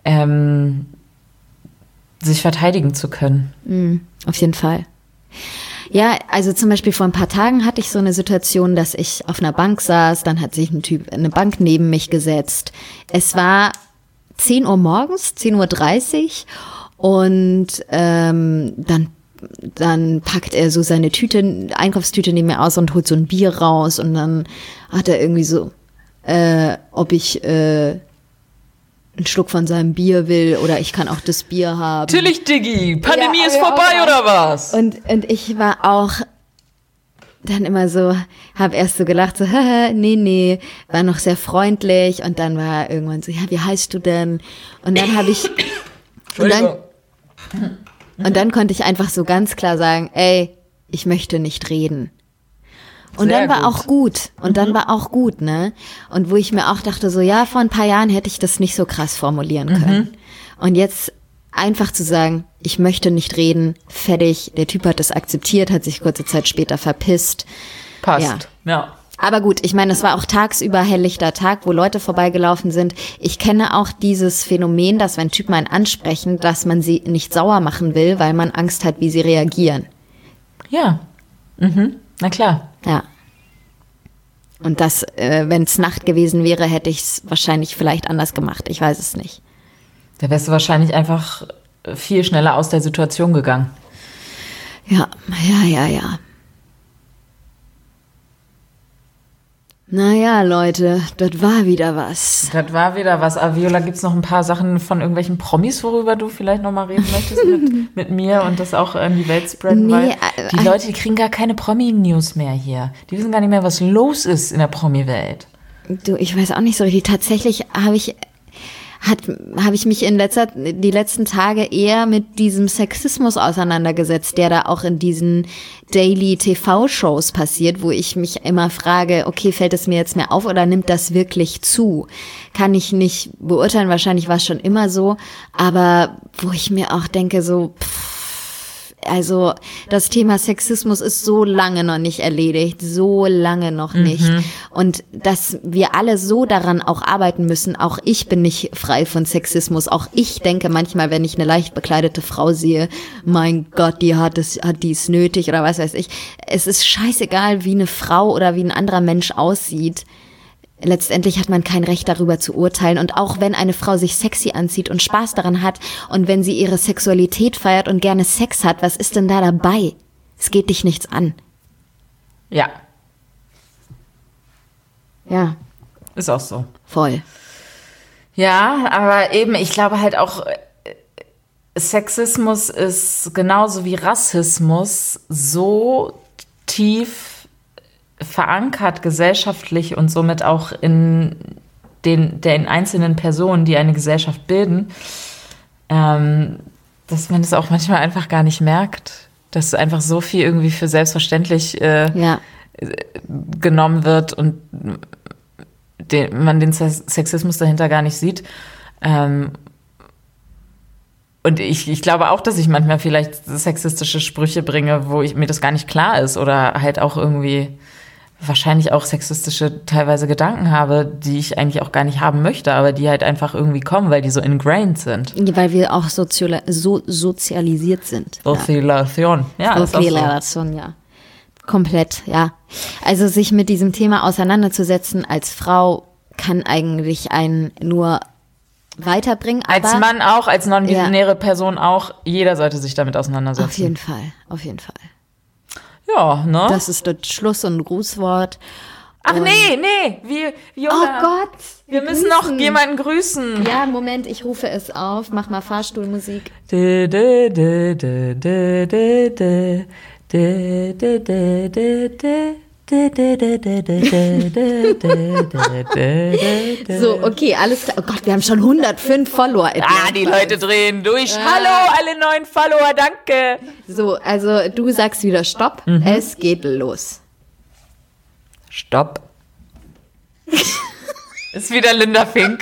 sich verteidigen zu können.
Auf jeden Fall. Ja, also zum Beispiel vor ein paar Tagen hatte ich so eine Situation, dass ich auf einer Bank saß, dann hat sich ein Typ eine Bank neben mich gesetzt. Es war 10 Uhr morgens, 10:30 Uhr und dann packt er so seine Einkaufstüte neben mir aus und holt so ein Bier raus und dann hat er irgendwie so, ob ich einen Schluck von seinem Bier will oder ich kann auch das Bier haben.
Natürlich, Diggi, Pandemie ist vorbei oder was?
Und ich war auch dann immer so, habe erst so gelacht, so, nee, war noch sehr freundlich und dann war irgendwann so, ja, wie heißt du denn? Und dann habe ich, und dann konnte ich einfach so ganz klar sagen, ey, ich möchte nicht reden. Und dann war auch gut. Und dann war auch gut, ne? Und wo ich mir auch dachte, so, ja, vor ein paar Jahren hätte ich das nicht so krass formulieren können. Und jetzt einfach zu sagen, ich möchte nicht reden, fertig. Der Typ hat das akzeptiert, hat sich kurze Zeit später verpisst.
Passt, ja.
Aber gut, ich meine, es war auch tagsüber helllichter Tag, wo Leute vorbeigelaufen sind. Ich kenne auch dieses Phänomen, dass wenn Typen einen ansprechen, dass man sie nicht sauer machen will, weil man Angst hat, wie sie reagieren.
Ja, na klar.
Ja. Und das, wenn es Nacht gewesen wäre, hätte ich es wahrscheinlich vielleicht anders gemacht. Ich weiß es nicht.
Da wärst du wahrscheinlich einfach viel schneller aus der Situation gegangen.
Ja. Naja, Leute, das war wieder was.
Aber Viola, gibt's noch ein paar Sachen von irgendwelchen Promis, worüber du vielleicht noch mal reden möchtest mit mir und das auch in die Welt spreaden? Nee, weil die Leute, die kriegen gar keine Promi-News mehr hier. Die wissen gar nicht mehr, was los ist in der Promi-Welt.
Du, ich weiß auch nicht so richtig. Tatsächlich habe ich mich die letzten Tage eher mit diesem Sexismus auseinandergesetzt, der da auch in diesen Daily-TV-Shows passiert, wo ich mich immer frage, okay, fällt es mir jetzt mehr auf oder nimmt das wirklich zu? Kann ich nicht beurteilen, wahrscheinlich war es schon immer so, aber wo ich mir auch denke, so, also das Thema Sexismus ist so lange noch nicht erledigt, so lange noch nicht. Und dass wir alle so daran auch arbeiten müssen, auch ich bin nicht frei von Sexismus, auch ich denke manchmal, wenn ich eine leicht bekleidete Frau sehe, mein Gott, die hat dies nötig oder was weiß ich. Es ist scheißegal, wie eine Frau oder wie ein anderer Mensch aussieht. Letztendlich hat man kein Recht darüber zu urteilen und auch wenn eine Frau sich sexy anzieht und Spaß daran hat und wenn sie ihre Sexualität feiert und gerne Sex hat, was ist denn da dabei? Es geht dich nichts an.
Ja,
Ja,
ist auch so.
voll.
Ja, aber eben, ich glaube halt auch, Sexismus ist genauso wie Rassismus so tief verankert gesellschaftlich und somit auch in den einzelnen Personen, die eine Gesellschaft bilden, dass man das auch manchmal einfach gar nicht merkt, dass einfach so viel irgendwie für selbstverständlich
Ja.
genommen wird und man den Sexismus dahinter gar nicht sieht. Und ich glaube auch, dass ich manchmal vielleicht sexistische Sprüche bringe, wo mir das gar nicht klar ist oder halt auch irgendwie wahrscheinlich auch sexistische teilweise Gedanken habe, die ich eigentlich auch gar nicht haben möchte, aber die halt einfach irgendwie kommen, weil die so ingrained sind.
Weil wir auch so sozialisiert sind.
Sozialisation. Ja, ist auch so.
Sozialisation, ja. Komplett, ja. Also sich mit diesem Thema auseinanderzusetzen als Frau kann eigentlich einen nur weiterbringen.
Als
aber
Mann auch, als non-binäre Person auch, jeder sollte sich damit auseinandersetzen.
auf jeden Fall, auf jeden Fall.
Ja, ne?
Das ist das Schluss- und Grußwort.
Ach
Und-
nee, Viola.
Oh Gott.
Wir müssen noch jemanden grüßen.
Ja, Moment, ich rufe es auf. Mach mal Fahrstuhlmusik. So, okay, alles klar. Oh Gott, wir haben schon 105 Follower.
Die Leute drehen durch. Hallo, alle neuen Follower, danke.
So, also du sagst wieder Stopp. Es geht los.
Stopp. Ist wieder Linda Finke?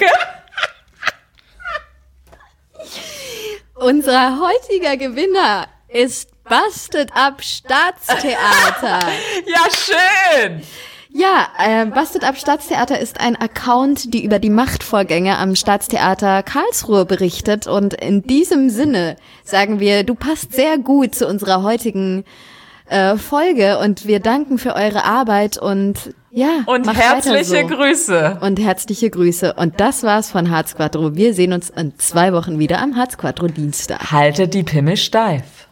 Unser heutiger Gewinner ist Busted Up Staatstheater.
Ja, schön.
Ja, Busted Up Staatstheater ist ein Account, die über die Machtvorgänge am Staatstheater Karlsruhe berichtet. Und in diesem Sinne sagen wir, du passt sehr gut zu unserer heutigen Folge und wir danken für eure Arbeit und ja,
Und
macht weiter
herzliche
so.
Grüße.
Und herzliche Grüße. Und das war's von Harz Quattro. Wir sehen uns in 2 Wochen wieder am Harz Quattro Dienstag.
Haltet die Pimmel steif.